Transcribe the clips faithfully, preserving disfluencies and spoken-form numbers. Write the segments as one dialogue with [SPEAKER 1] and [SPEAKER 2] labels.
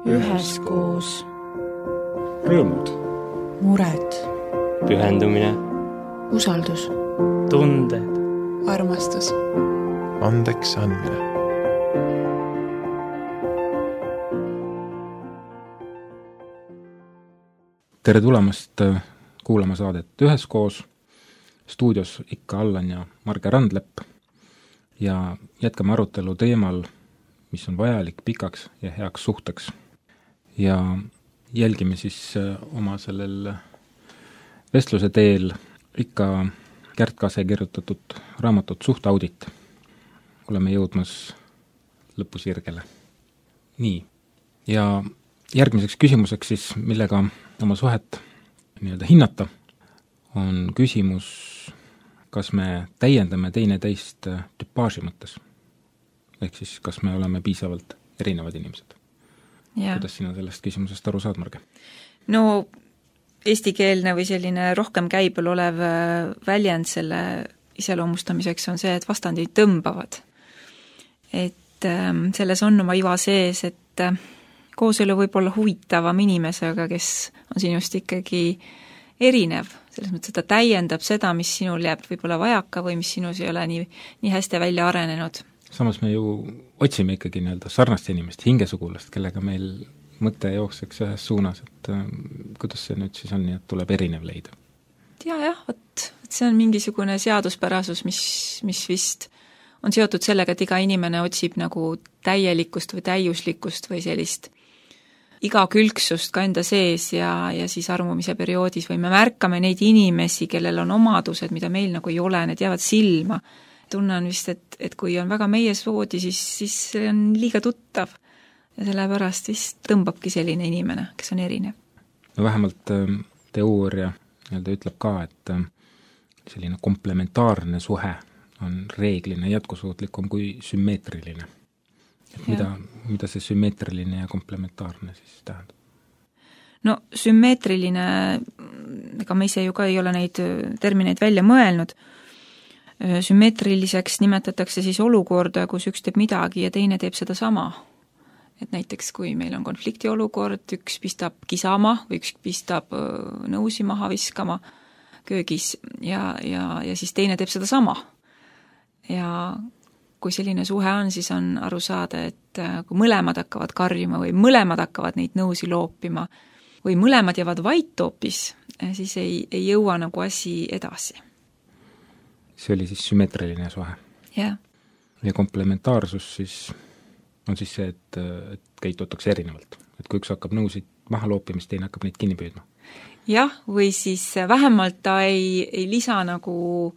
[SPEAKER 1] üheskoos.
[SPEAKER 2] Rõõmud.
[SPEAKER 1] Mured.
[SPEAKER 3] Pühendumine.
[SPEAKER 1] Usaldus.
[SPEAKER 3] Tunded.
[SPEAKER 1] Armastus.
[SPEAKER 4] Andeks andmine.
[SPEAKER 2] Tere tulemast kuulama saadet Üheskoos. Stuudios ikka Allan ja Marge Randlepp ja jätkame arutelu teemal, mis on vajalik pikaks ja heaks suhteks. Ja jälgime siis oma sellel vestluse teel ikka Kärt Kase kirjutatud raamatut Suhteaudit. Oleme jõudmas lõpusirgele. Nii, ja järgmiseks küsimuseks siis, millega oma suhet nii-öelda hinnata, on küsimus, kas me täiendame teineteist tüpaaži mõttes. Ehk siis, kas me oleme piisavalt erinevad inimesed. Ja. Kuidas sina sellest küsimusest aru saad, Marge?
[SPEAKER 5] No eestikeelne või selline rohkem käibel olev väljend selle iseloomustamiseks on see, et vastandid tõmbavad. Et ähm, selles on oma iva sees, et äh, kooselu võib olla huvitavam inimesega, kes on sinust ikkagi erinev. Selles mõttes, et ta täiendab seda, mis sinul jääb võib-olla vajaka või mis sinus ei ole nii, nii hästi välja arenenud.
[SPEAKER 2] Samas me ju otsime ikkagi nii-öelda sarnast inimest, hingesugulast, kellega meil mõte jookseks ühes suunas, et äh, kuidas see nüüd siis on, nii et tuleb erinev leida?
[SPEAKER 5] Ja, jah, võt, see on mingisugune seaduspärasus, mis, mis vist on seotud sellega, et iga inimene otsib nagu täielikkust või täiuslikkust või sellist igakülgsust ka enda sees ja, ja siis armumise perioodis või me märkame neid inimesi, kellel on omadused, mida meil nagu ei ole, need jäävad silma. Tunnen vist, et, et kui on väga meie soodi, siis, siis see on liiga tuttav ja sellepärast vist tõmbabki selline inimene, kes on erinev.
[SPEAKER 2] No vähemalt äh, teooria nii-öelda ütleb ka, et äh, selline komplementaarne suhe on reeglina jätkusuutlikum kui sümmeetriline. Et mida, mida see sümmeetriline ja komplementaarne siis tähendab?
[SPEAKER 5] No sümmeetriline, ega me ise ju ka ei ole neid termineid välja mõelnud. Sümmeetriliseks nimetatakse siis olukorda, kus üks teeb midagi ja teine teeb seda sama. Et näiteks kui meil on konflikti olukord, üks pistab kisama või üks pistab nõusi maha viskama köögis ja, ja, ja siis teine teeb seda sama. Ja kui selline suhe on, siis on aru saada, et kui mõlemad hakkavad karjuma või mõlemad hakkavad neid nõusi loopima või mõlemad jäävad vait hoopis, siis ei, ei jõua nagu asi edasi.
[SPEAKER 2] See oli siis sümmeetriline suhe.
[SPEAKER 5] Yeah.
[SPEAKER 2] Ja komplementaarsus siis on siis see, et, et käitutakse erinevalt. Et kui üks hakkab nõusid maha loopimist, teine hakkab neid kinni püüdma. Jah,
[SPEAKER 5] või siis vähemalt ta ei, ei lisa nagu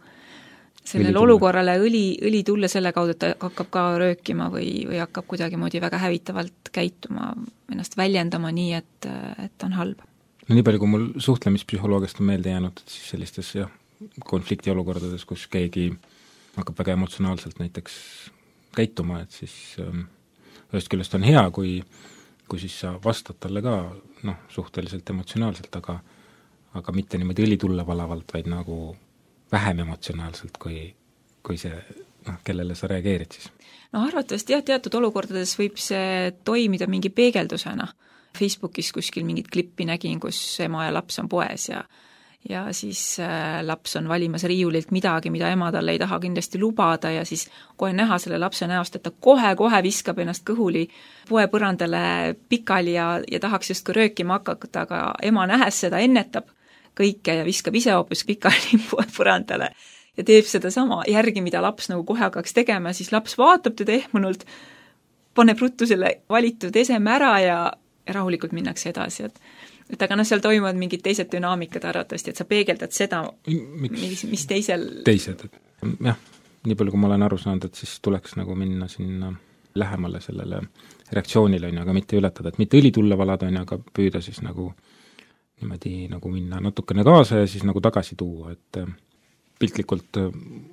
[SPEAKER 5] sellele olukorrale õli, õli tulle selle kaudu, et ta hakkab ka röökima või, või hakkab kuidagimoodi väga hävitavalt käituma, ennast väljendama nii, et, et on halb.
[SPEAKER 2] No nii palju, kui mul suhtlemispsühholoogist on meelde jäänud, et siis sellistes jah, konflikti olukordades, kus keegi hakkab väga emotsionaalselt näiteks käituma, et siis ähm, ühest küljest on hea, kui, kui siis sa vastad talle ka noh, suhteliselt emotsionaalselt, aga, aga mitte niimoodi õli tulle valavalt, vaid nagu vähem emotsionaalselt, kui, kui see, noh, kellele sa reageerid siis.
[SPEAKER 5] No arvatavasti jah, teatud olukordades võib see toimida mingi peegeldusena. Facebookis kuskil mingit klippi nägin, kus ema ja laps on poes ja ja siis äh, laps on valimas riiulilt midagi, mida ema talle ei taha kindlasti lubada ja siis kohe näha selle lapse näost, et ta kohe-kohe viskab ennast kõhuli poe põrandale pikali ja, ja tahaks just röökima hakata, aga ema nähes seda ennetab kõike ja viskab ise hoopis pikali poe põrandale ja teeb seda sama järgi, mida laps nagu kohe hakkaks tegema, siis laps vaatab teda ehmunult, paneb ruttu selle valitud eseme ära ja, ja rahulikult minnakse edasi, et et aga noh, seal toimuvad mingid teised dünaamikad arvatavasti, et sa peegeldad seda, mis, mis teisel...
[SPEAKER 2] Teised, et jah, nii palju kui ma olen aru saanud, et siis tuleks nagu minna sinna lähemale sellele reaktsioonile, on ju, aga mitte ületada, et mitte õli tulla valada, on ju, aga püüda siis nagu niimoodi nagu minna natukene kaasa ja siis nagu tagasi tuua, et piltlikult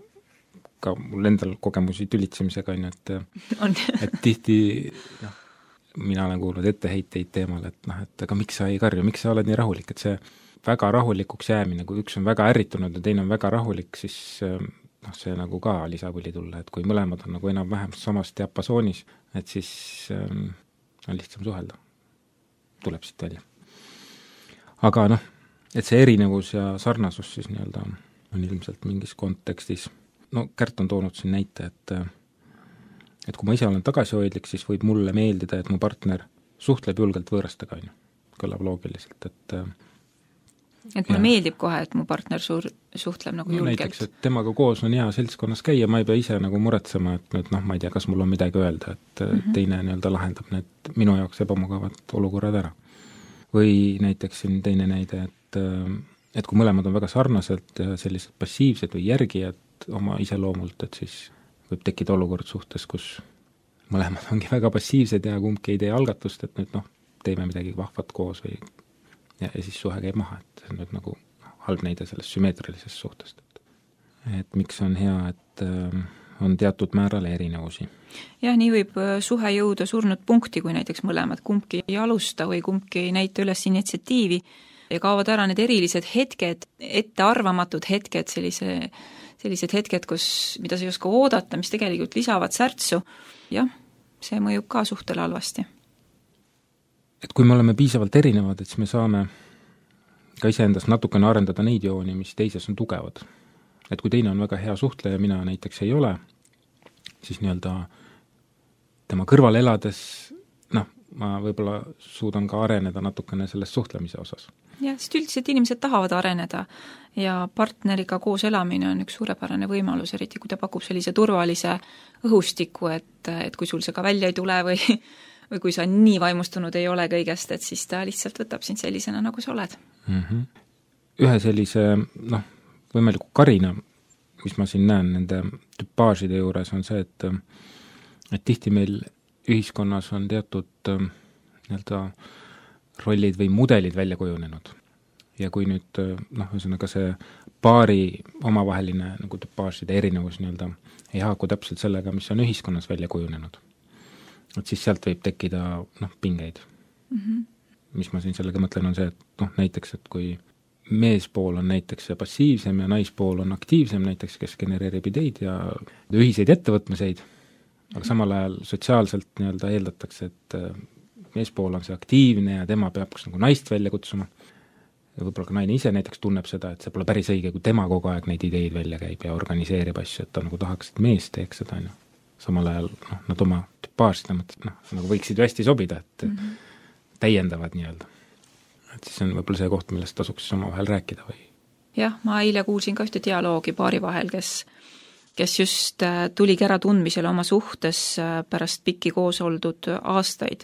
[SPEAKER 2] ka mul endal kogemusi tülitsemisega, on ju, et, et tihti noh, mina olen kuulnud etteheiteid teemal, et noh, et aga miks sa ei karju, miks sa oled nii rahulik, et see väga rahulikuks jäämine, kui üks on väga ärritunud ja teine on väga rahulik, siis noh, see nagu ka lisab õli tulla, et kui mõlemad on nagu enam-vähem samas diapasoonis, et siis ähm, on lihtsam suhelda. tuleb siit välja. Aga noh, et see erinevus ja sarnasus siis nii-öelda on ilmselt mingis kontekstis, no Kärt on toonud siin näite, et et kui ma ise olen tagasihoidlik, siis võib mulle meeldida, et mu partner suhtleb julgelt võõrastega, on ju, kõlab loogiliselt, et
[SPEAKER 5] et mulle ja. meeldib kohe, et mu partner suur, suhtleb nagu no, julgelt.
[SPEAKER 2] Näiteks, et temaga koos on hea seltskonnas käia, ma ei pea ise nagu muretsema, et nüüd noh, ma ei tea, kas mul on midagi öelda, et mm -hmm. teine nii-öelda lahendab need minu jaoks ebamugavad olukorrad ära. Või näiteks siin teine näide, et et kui mõlemad on väga sarnased ja sellised passiivsed või järgijad oma iseloomult, et siis võib tekkida olukord suhtes, kus mõlemad ongi väga passiivsed ja kumbki ei tee algatust, et nüüd noh, teeme midagi vahvat koos või ja, ja siis suhe käib maha, et see on nüüd nagu halb näide sellest sümmeetrilisest suhtest. Et, et miks on hea, et äh, on teatud määral erinevusi.
[SPEAKER 5] Jah, nii võib suhe jõuda surnud punkti, kui näiteks mõlemad kumbki ei alusta või kumbki ei näita üles initsiatiivi ja kaovad ära need erilised hetked, ettearvamatud hetked, sellise, sellised hetked, kus, mida sa ei oska oodata, mis tegelikult lisavad särtsu. Jah, see mõjub ka suhtele halvasti.
[SPEAKER 2] Et kui me oleme piisavalt erinevad, et siis me saame ka iseendas natukene arendada neid jooni, mis teises on tugevad. Et kui teine on väga hea suhtleja, mina näiteks ei ole, siis nii-öelda tema kõrval elades, noh, ma võib-olla suudan ka areneda natukene selles suhtlemise osas.
[SPEAKER 5] Jah, sest üldiselt inimesed tahavad areneda ja partneriga koos elamine on üks suurepärane võimalus, eriti kui ta pakub sellise turvalise õhustiku, et, et kui sul see ka välja ei tule või või kui sa nii vaimustunud ei ole kõigest, et siis ta lihtsalt võtab sind sellisena, nagu sa oled.
[SPEAKER 2] Mm-hmm. Ühe sellise, noh, võimaliku karina, mis ma siin näen nende tüpaažide juures, on see, et et tihti meil ühiskonnas on teatud nii-öelda rollid või mudelid välja kujunenud. Ja kui nüüd, noh, ühesõnaga see paari omavaheline nagu tüpaažide erinevus nii-öelda ei haaku täpselt sellega, mis on ühiskonnas välja kujunenud. Et siis sealt võib tekkida noh, pingeid. Mm-hmm. Mis ma siin sellega mõtlen, on see, et noh, näiteks, et kui meespool on näiteks passiivsem ja naispool on aktiivsem näiteks, kes genereerib ideid ja ühiseid ettevõtmiseid, aga samal ajal sotsiaalselt nii-öelda eeldatakse, et meespool on see aktiivne ja tema peab nagu naist välja kutsuma. Ja võib-olla ka naine ise näiteks tunneb seda, et see pole päris õige, kui tema kogu aeg neid ideid välja käib ja organiseerib asju, et ta nagu tahaks, et mees teeks seda, no. Samal ajal noh, nad oma tüpaarsida mõttes, noh, nagu võiksid ju hästi sobida, et mm-hmm. täiendavad nii-öelda. Et siis on võib-olla see koht, millest tasuks siis oma vahel rääkida või?
[SPEAKER 5] Jah, ma eile kuulsin ka ühte dialoogi paari vahel, kes, kes just tuligi ära tundmisele oma suhtes pärast pikki koos oldud aastaid,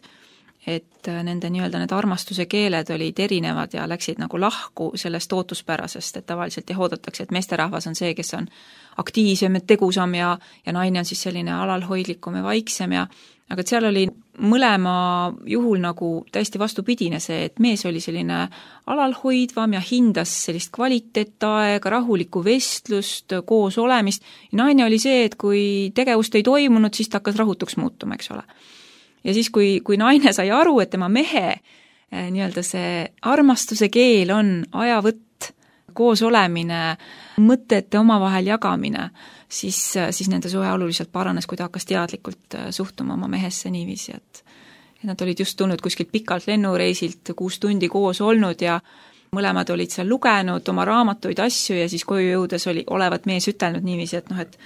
[SPEAKER 5] et nende nii-öelda need armastuse keeled olid erinevad ja läksid nagu lahku sellest ootuspärasest, et tavaliselt jah oodatakse, et meesterahvas on see, kes on aktiivsem ja tegusam ja, ja naine on siis selline alalhoidlikum ja vaiksem ja aga et seal oli mõlema juhul nagu täiesti vastupidine see, et mees oli selline alalhoidvam ja hindas sellist kvaliteetaega, rahulikku vestlust, koos olemist ja naine oli see, et kui tegevust ei toimunud, siis ta hakkas rahutuks muutuma, eks ole. Ja siis, kui, kui naine sai aru, et tema mehe nii-öelda see armastuse keel on ajavõtt, koos olemine, mõtete omavahel jagamine, siis, siis nende suhe oluliselt paranes, kui ta hakkas teadlikult suhtuma oma mehesse niiviisi, et, et nad olid just tulnud kuskilt pikalt lennureisilt, kuus tundi koos olnud ja mõlemad olid seal lugenud oma raamatuid asju ja siis koju jõudes oli olevat mees ütelnud niiviisi, et noh, et,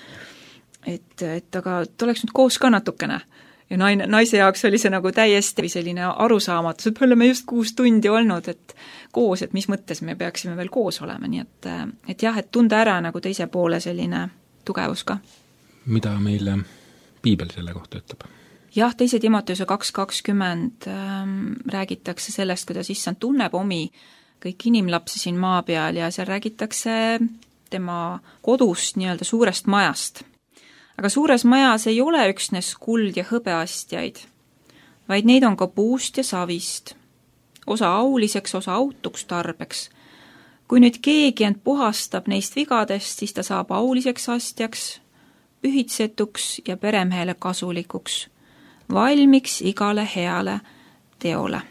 [SPEAKER 5] et, et aga et oleks nüüd koos ka natukene. Ja naine, naise jaoks oli see nagu täiesti selline arusaamatus, et me oleme just kuus tundi olnud, et koos, et mis mõttes me peaksime veel koos olema, nii et, et jah, et tunda ära nagu teise poole selline tugevus ka.
[SPEAKER 2] Mida meile piibel selle kohta ütleb?
[SPEAKER 5] Jah, teise Timoteuse kaks kakskümmend ähm, räägitakse sellest, kuidas issand tunneb omi kõik inimlapsi siin maa peal ja seal räägitakse tema kodust nii-öelda suurest majast. Aga suures majas ei ole üksnes kuld ja hõbeastjaid, vaid neid on ka puust ja savist, osa auliseks, osa autuks tarbeks. Kui nüüd keegi end puhastab neist vigadest, siis ta saab auliseks astjaks, pühitsetuks ja peremehele kasulikuks, valmiks igale heale teole.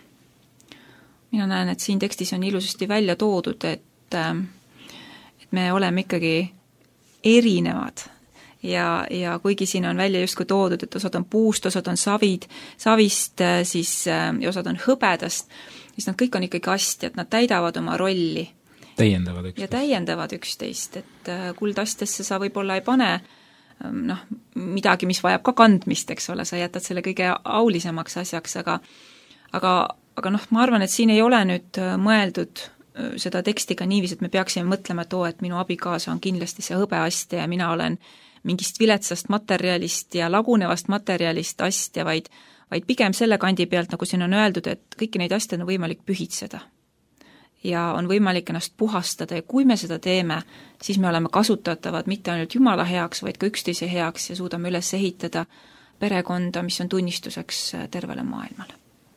[SPEAKER 5] Mina näen, et siin tekstis on ilusasti välja toodud, et, et me oleme ikkagi erinevad. ja, ja kuigi siin on välja justkui toodud, et osad on puust, osad on savid, savist, siis ja osad on hõbedast, siis nad kõik on ikkagi astjad, nad täidavad oma rolli.
[SPEAKER 2] Täiendavad üksteist.
[SPEAKER 5] Ja täiendavad üksteist, et kuldastesse sa võib-olla ei pane noh, midagi, mis vajab ka kandmist, eks ole, sa jätad selle kõige aulisemaks asjaks, aga aga, aga noh, ma arvan, et siin ei ole nüüd mõeldud seda tekstiga niivis, et me peaksime mõtlema, et oo, et minu abikaasa on kindlasti see hõbeastja ja mina olen mingist viletsast materjalist ja lagunevast materjalist astja, vaid, vaid pigem selle kandi pealt, nagu siin on öeldud, et kõiki neid asju on võimalik pühitseda. Ja on võimalik ennast puhastada ja kui me seda teeme, siis me oleme kasutatavad mitte ainult Jumala heaks, vaid ka üksteise heaks ja suudame üles ehitada perekonda, mis on tunnistuseks tervele maailmale.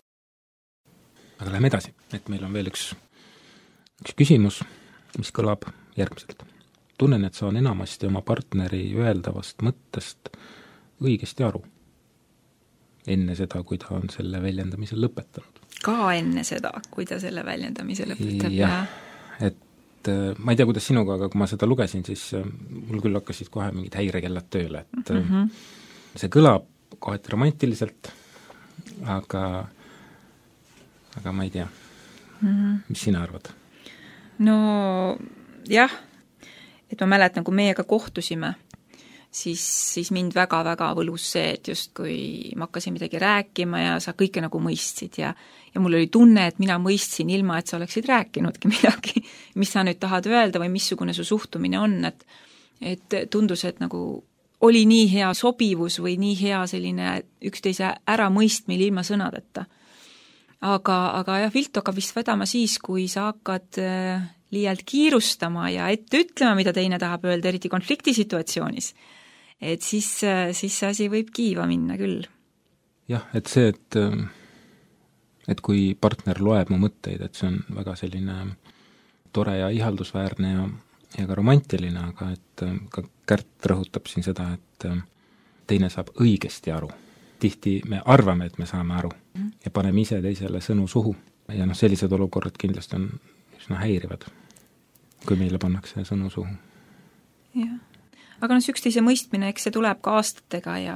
[SPEAKER 2] Aga läheme edasi, et meil on veel üks, üks küsimus, mis kõlab järgmiselt. Tunnen, et saan enamasti oma partneri öeldavast mõttest õigesti aru. Enne seda, kui ta on selle väljendamisel lõpetanud. Ka
[SPEAKER 5] enne seda, kui ta selle väljendamise lõpetab.
[SPEAKER 2] Jah, et ma ei tea, kuidas sinuga, aga kui ma seda lugesin, siis mul küll hakkasid kohe mingid häirekellad tööle, et mm-hmm. see kõlab kohati romantiliselt, aga aga ma ei tea, mm-hmm. mis sina arvad?
[SPEAKER 5] No jah, et ma mäletan, kui meiega kohtusime, siis, siis mind väga-väga võlus see, et just kui ma hakkasin midagi rääkima ja sa kõike nagu mõistsid ja, ja mul oli tunne, et mina mõistsin ilma, et sa oleksid rääkinudki midagi, mis sa nüüd tahad öelda või missugune su suhtumine on, et, et tundus, et nagu oli nii hea sobivus või nii hea selline üksteise äramõistmine ilma sõnadeta. Aga, aga jah, vilt hakkab vist vedama siis, kui sa hakkad liialt kiirustama ja ette ütlema, mida teine tahab öelda, eriti konfliktisituatsioonis. Et siis, siis see asi võib kiiva minna küll.
[SPEAKER 2] Jah, et see, et, et kui partner loeb mu mõtteid, et see on väga selline tore ja ihaldusväärne ja, ja ka romantiline, aga et ka Kärt rõhutab siin seda, et teine saab õigesti aru. Tihti me arvame, et me saame aru ja paneme ise teisele sõnu suhu. Ja noh, sellised olukorrad kindlasti on üsna häirivad, kui meile pannakse sõnu suhu.
[SPEAKER 5] Jah. Aga noh, üksteise mõistmine, eks see tuleb ka aastatega ja,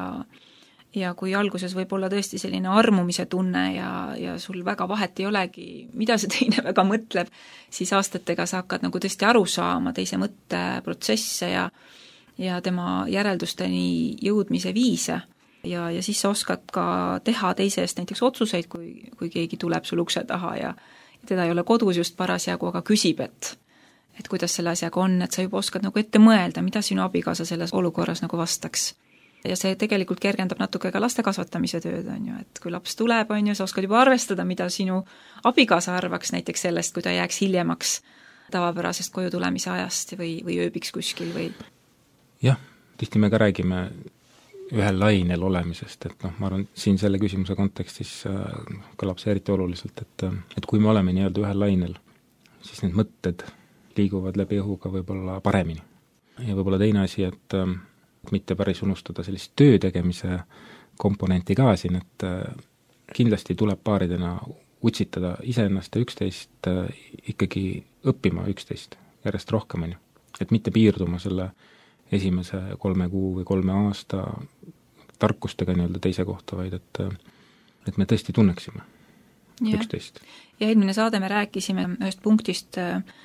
[SPEAKER 5] ja kui alguses võib olla tõesti selline armumise tunne ja, ja sul väga vahet ei olegi, mida see teine väga mõtleb, siis aastatega sa hakkad nagu tõesti aru saama teise mõtteprotsesse ja, ja tema järeldusteni jõudmise viise. Ja, ja siis sa oskad ka teha teise eest näiteks otsuseid, kui, kui keegi tuleb sul ukse taha ja, ja teda ei ole kodus just parasjagu, aga küsib, et, et kuidas selle asjaga on, et sa juba oskad nagu ette mõelda, mida sinu abikaasa selles olukorras nagu vastaks. Ja see tegelikult kergendab natuke ka laste kasvatamise tööd, on ju, et kui laps tuleb, on ju, sa oskad juba arvestada, mida sinu abikaasa arvaks näiteks sellest, kui ta jääks hiljemaks tavapärasest koju tulemise ajast või, või ööbiks kuskil või...
[SPEAKER 2] Jah, tihti me ka räägime ühel lainel olemisest, et noh, ma arvan, siin selle küsimuse kontekstis kõlab see eriti oluliselt, et, et kui me oleme nii-öelda ühel lainel, siis need mõtted liiguvad läbi õhuga võib-olla paremini. Ja võib-olla teine asi, et mitte päris unustada sellist töö tegemise komponenti ka siin, et kindlasti tuleb paaridena utsitada iseennast ja üksteist ikkagi õppima üksteist järjest rohkem, et mitte piirduma selle esimese kolme kuu või kolme aasta tarkustega nii-öelda teise kohta, vaid et, et me tõesti tunneksime ja. üksteist.
[SPEAKER 5] Ja eelmine saade me rääkisime ühest punktist,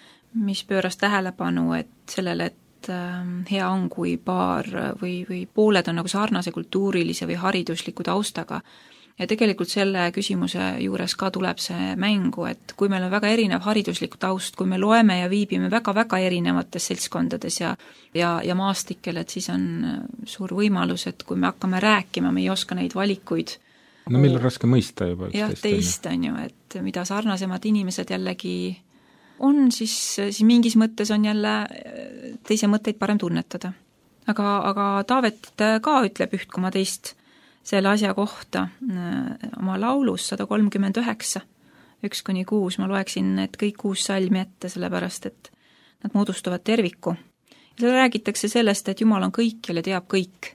[SPEAKER 5] mis pööras tähelepanu, et sellele, et hea on, kui paar või, või pooled on nagu sarnase kultuurilise või haridusliku taustaga. Ja tegelikult selle küsimuse juures ka tuleb see mängu, et kui meil on väga erinev hariduslik taust, kui me loeme ja viibime väga-väga erinevates seltskondades ja, ja, ja maastikel, et siis on suur võimalus, et kui me hakkame rääkima, me ei oska neid valikuid.
[SPEAKER 2] No meil on raske mõista juba.
[SPEAKER 5] Jah, teist on ju, et mida sarnasemad inimesed jällegi on, siis, siis mingis mõttes on jälle teise mõtteid parem tunnetada. Aga, aga Taavet ka ütleb üht koma teist selle asja kohta oma laulus sada kolmkümmend üheksa, üks kuni kuus, ma loeksin need kõik kuus salmi ette, sellepärast et nad moodustuvad terviku. Ja seal räägitakse sellest, et Jumal on kõikjal ja teab kõik.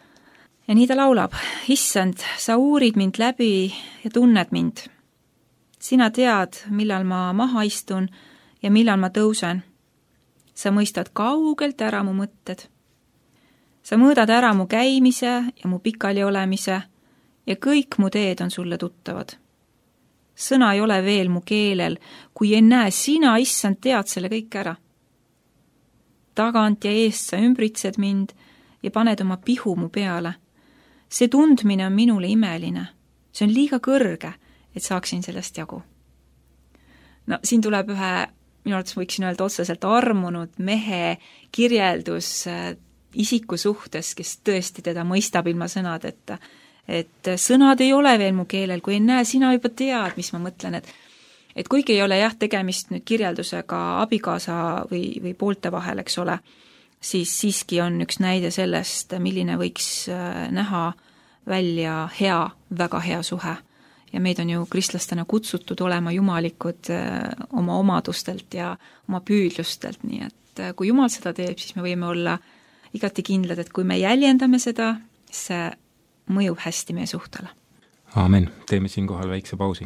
[SPEAKER 5] Ja nii ta laulab, issand, sa uurid mind läbi ja tunned mind. Sina tead, millal ma maha istun ja millal ma tõusen. Sa mõistad kaugelt ära mu mõtted. sa mõõdad ära mu käimise ja mu pikali olemise ja kõik mu teed on sulle tuttavad. Sõna ei ole veel mu keelel, kui ei näe sina, issand, tead selle kõik ära. Tagant ja eest sa ümbritsed mind ja paned oma pihu mu peale. See tundmine on minule imeline. See on liiga kõrge, et saaksin sellest jagu. No siin tuleb ühe, minu arvates võiksin öelda otseselt armunud mehe kirjeldus isiku suhtes, kes tõesti teda mõistab ilma sõnadeta. Et sõnad ei ole veel mu keelel, kui ei näe, sina juba tead, mis ma mõtlen, et et kuigi ei ole jah tegemist nüüd kirjeldusega abikaasa või, või poolte vahel, eks ole, siis siiski on üks näide sellest, milline võiks näha välja hea, väga hea suhe. Ja meid on ju kristlastena kutsutud olema jumalikud oma omadustelt ja oma püüdlustelt, nii et kui Jumal seda teeb, siis me võime olla igati kindlad, et kui me jäljendame seda, see mõjub hästi meie suhtele.
[SPEAKER 2] Aamen. Teeme siinkohal väikse pausi.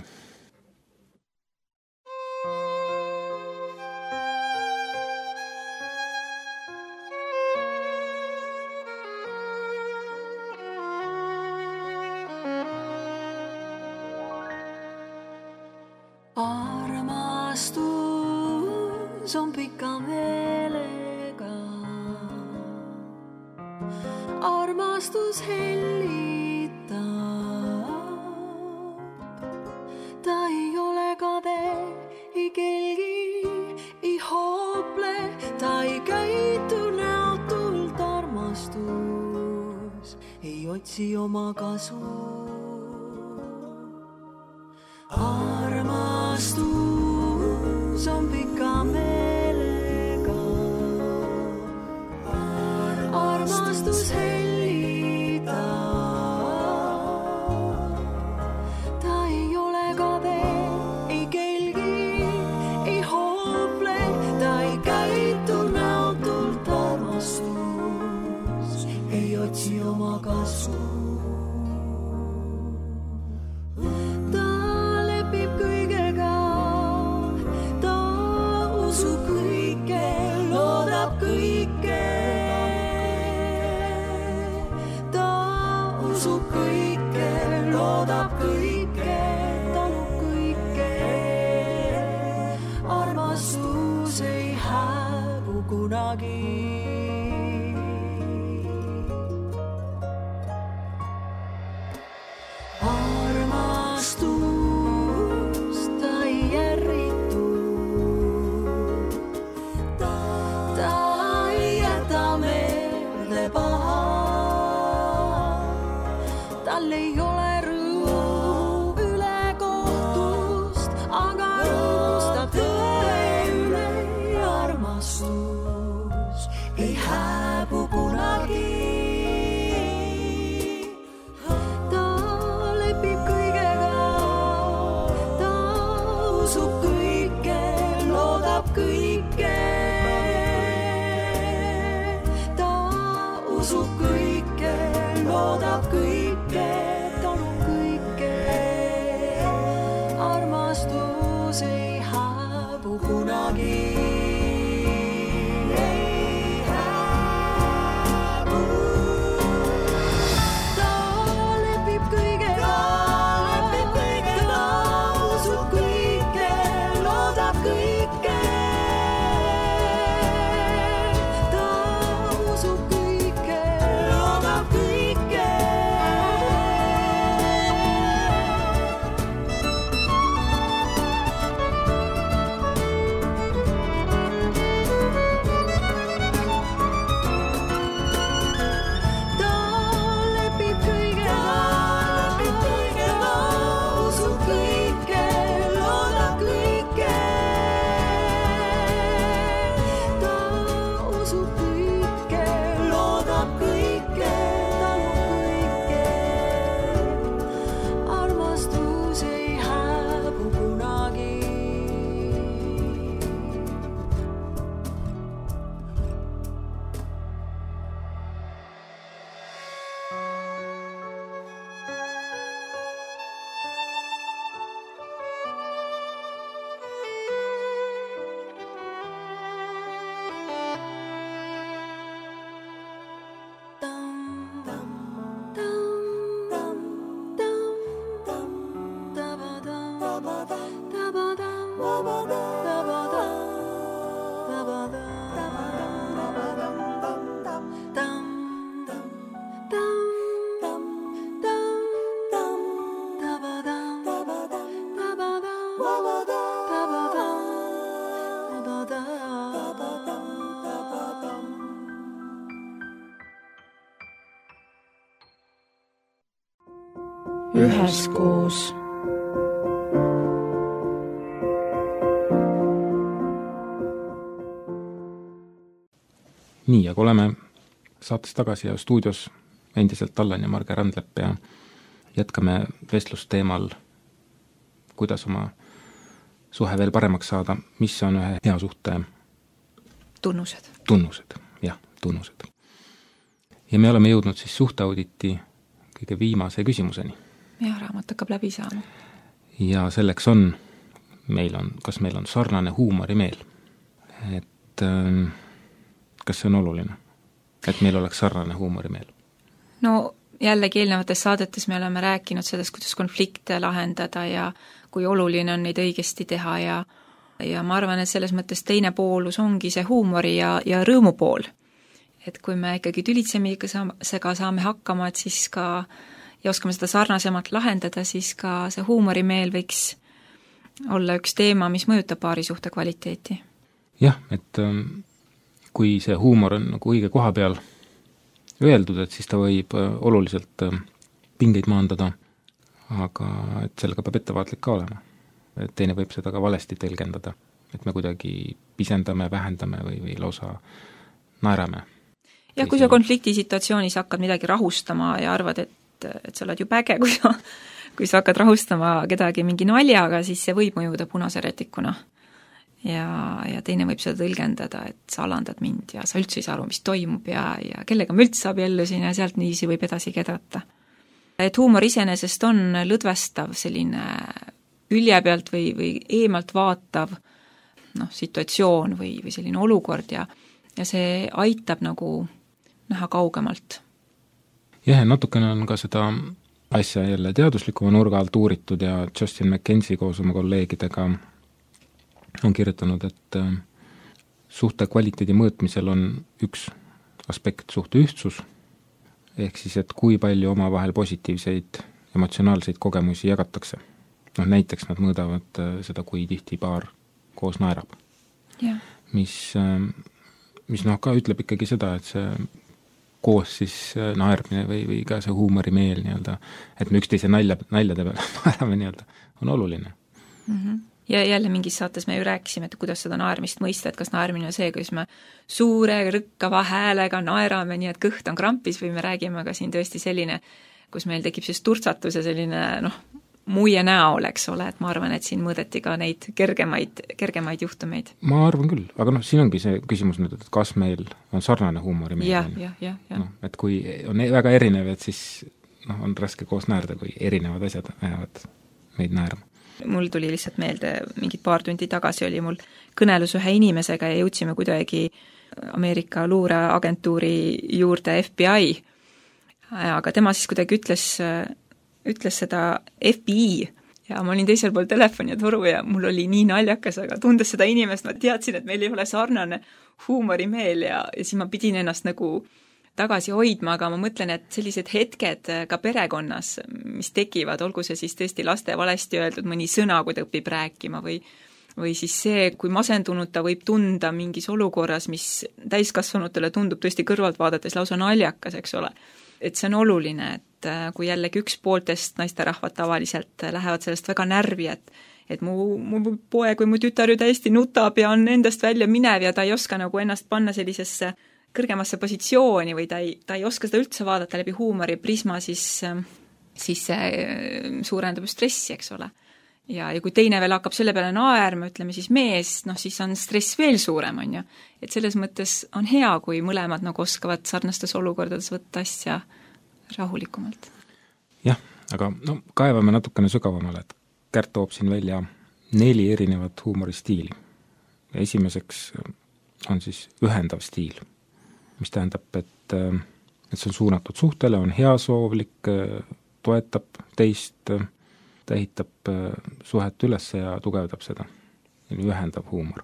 [SPEAKER 6] Armastus on pika meelega. Armastus hellitab, ta ei ole kade, ei kelgi, ei hoople, ta ei käitu näotult. Armastus ei otsi oma kasu. Armastus on pika meelega. Armastus hellitab, ta ei ole kade, ei kelgi, ei hoople, ta ei käitu näotult. Armastus ei otsi oma kasu. Ta lepib kõigega, ta usub kõike, loodab kõike. Usub kõike, loodab kõike, talub kõike. Armastus ei hääbu kunagi. Armastus ta ei järritu, ta ei jäta meelde paha. Tal ei ole rõõmu üle kohtust, aga rõõmustab tõe üle. Armastus ei hääbu kunagi. Ta lepib kõigega, ta usub kõike, loodab kõike. Ta usub kõike, loodab kõike, talub kõike. Armastus ei hääbu kunagi. Ei hääbu. Ta lepib kõigega, ta usub kõike, loodab kõike.
[SPEAKER 1] üheskoos.
[SPEAKER 2] nii, aga oleme saates tagasi ja stuudios endiselt Allan ja Marge Randlepp ja jätkame vestlust teemal, kuidas oma suhe veel paremaks saada, mis on ühe hea suhte
[SPEAKER 5] tunnused.
[SPEAKER 2] tunnused, jah, tunnused. Ja me oleme jõudnud siis suhteauditi kõige viimase küsimuseni.
[SPEAKER 5] Ja raamat hakkab läbi saama.
[SPEAKER 2] Ja selleks on, meil on, kas meil on sarnane huumorimeel. Et ähm, kas see on oluline, et meil oleks sarnane huumorimeel?
[SPEAKER 5] No jällegi eelnevates saadetes me oleme rääkinud sellest, kuidas konflikte lahendada ja kui oluline on neid õigesti teha ja, ja ma arvan, et selles mõttes teine poolus ongi see huumori ja, ja rõõmu pool. Et kui me ikkagi tülitsemisega saame hakkama, et siis ka ja oskame seda sarnasemalt lahendada, siis ka see huumorimeel võiks olla üks teema, mis mõjutab paarisuhte kvaliteeti.
[SPEAKER 2] Jah, et kui see huumor on nagu õige koha peal öeldud, et siis ta võib oluliselt pingeid maandada, aga et sellega peab ettevaatlik ka olema. Et teine võib seda ka valesti tõlgendada, et me kuidagi pisendame, vähendame või, või lausa naerame.
[SPEAKER 5] Ja kui sa konfliktisituatsioonis hakkad midagi rahustama ja arvad, et, et sa oled ju päge, kui sa, kui sa hakkad rahustama kedagi mingi naljaga, siis see võib mõjuda punase retikuna. Ja, ja teine võib seda tõlgendada, et sa alandad mind ja sa üldse ei saa aru, mis toimub ja, ja kellega ma üldse abiellusin ja sealt niisi võib edasi kedata. Et huumor iseenesest on lõdvestav selline külje pealt või, või eemalt vaatav noh, situatsioon või, või selline olukord ja, ja see aitab nagu näha kaugemalt.
[SPEAKER 2] Jah, natukene on ka seda asja jälle teaduslikuma nurga alt uuritud ja Justin McKenzie koos oma kolleegidega on kirjutanud, et suhte kvaliteedi mõõtmisel on üks aspekt suhte ühtsus, ehk siis, et kui palju oma vahel positiivseid emotsionaalseid kogemusi jagatakse. noh, näiteks nad mõõdavad seda, kui tihti paar koos naerab.
[SPEAKER 5] Yeah.
[SPEAKER 2] Mis, mis noh, ka ütleb ikkagi seda, et see koos siis naermine või, või ka see huumorimeel nii-öelda, et me üksteise nalja, naljade peale naerame nii-öelda, on oluline.
[SPEAKER 5] Mm-hmm. Ja jälle mingis saates me ju rääkisime, et kuidas seda naermist mõista, et kas naermine on see, kus me suure rõkkava häälega naerame, nii et kõht on krampis või me räägime ka siin tõesti selline, kus meil tekib siis turtsatus ja selline noh, muie näol, eks ole, et ma arvan, et siin mõõdeti ka neid kergemaid, kergemaid juhtumeid.
[SPEAKER 2] Ma arvan küll, aga noh, siin ongi see küsimus nüüd, et kas meil on sarnane huumorimeel.
[SPEAKER 5] jah, jah, jah, jah.
[SPEAKER 2] No, et kui on väga erinev, et siis noh, on raske koos naerda, kui erinevad asjad ajavad meid naerma.
[SPEAKER 5] Mul tuli lihtsalt meelde, mingid paar tundi tagasi oli mul kõnelus ühe inimesega ja jõudsime kuidagi Ameerika luureagentuuri juurde F B I. Aga tema siis kuidagi ütles, ütles seda F B I ja ma olin teisel pool telefoni ja toru ja mul oli nii naljakas, aga tundes seda inimest, ma teadsin, et meil ei ole sarnane huumorimeel ja, ja siis ma pidin ennast nagu tagasi hoidma, aga ma mõtlen, et sellised hetked ka perekonnas, mis tekivad, olgu see siis tõesti laste valesti öeldud mõni sõna, kui ta õpib rääkima või, või siis see, kui masendunud ta võib tunda mingis olukorras, mis täiskasvanutele tundub tõesti kõrvalt vaadates lausa naljakas, eks ole. Et see on oluline, et kui jällegi üks pooltest naisterahvad tavaliselt lähevad sellest väga närvi, et et mu, mu poeg või mu tütar ju täiesti nutab ja on endast välja minev ja ta ei oska nagu ennast panna sellisesse kõrgemasse positsiooni või ta ei, ta ei oska seda üldse vaadata läbi huumori prisma, siis, siis see suurendab stressi, eks ole. Ja, ja kui teine veel hakkab selle peale naerma, ütleme siis mees, noh siis on stress veel suurem, on ju. Et selles mõttes on hea, kui mõlemad nagu oskavad sarnastes olukordades võtta asja rahulikumalt.
[SPEAKER 2] Jah, aga no, kaevame natukene sügavamale, et Kärt toob siin välja neli erinevat huumoristiili. Ja esimeseks on siis ühendav stiil, mis tähendab, et, et see on suunatud suhtele, on heasoovlik, toetab teist, ta ehitab suhet üles ja tugevdab seda. Ühendav huumor.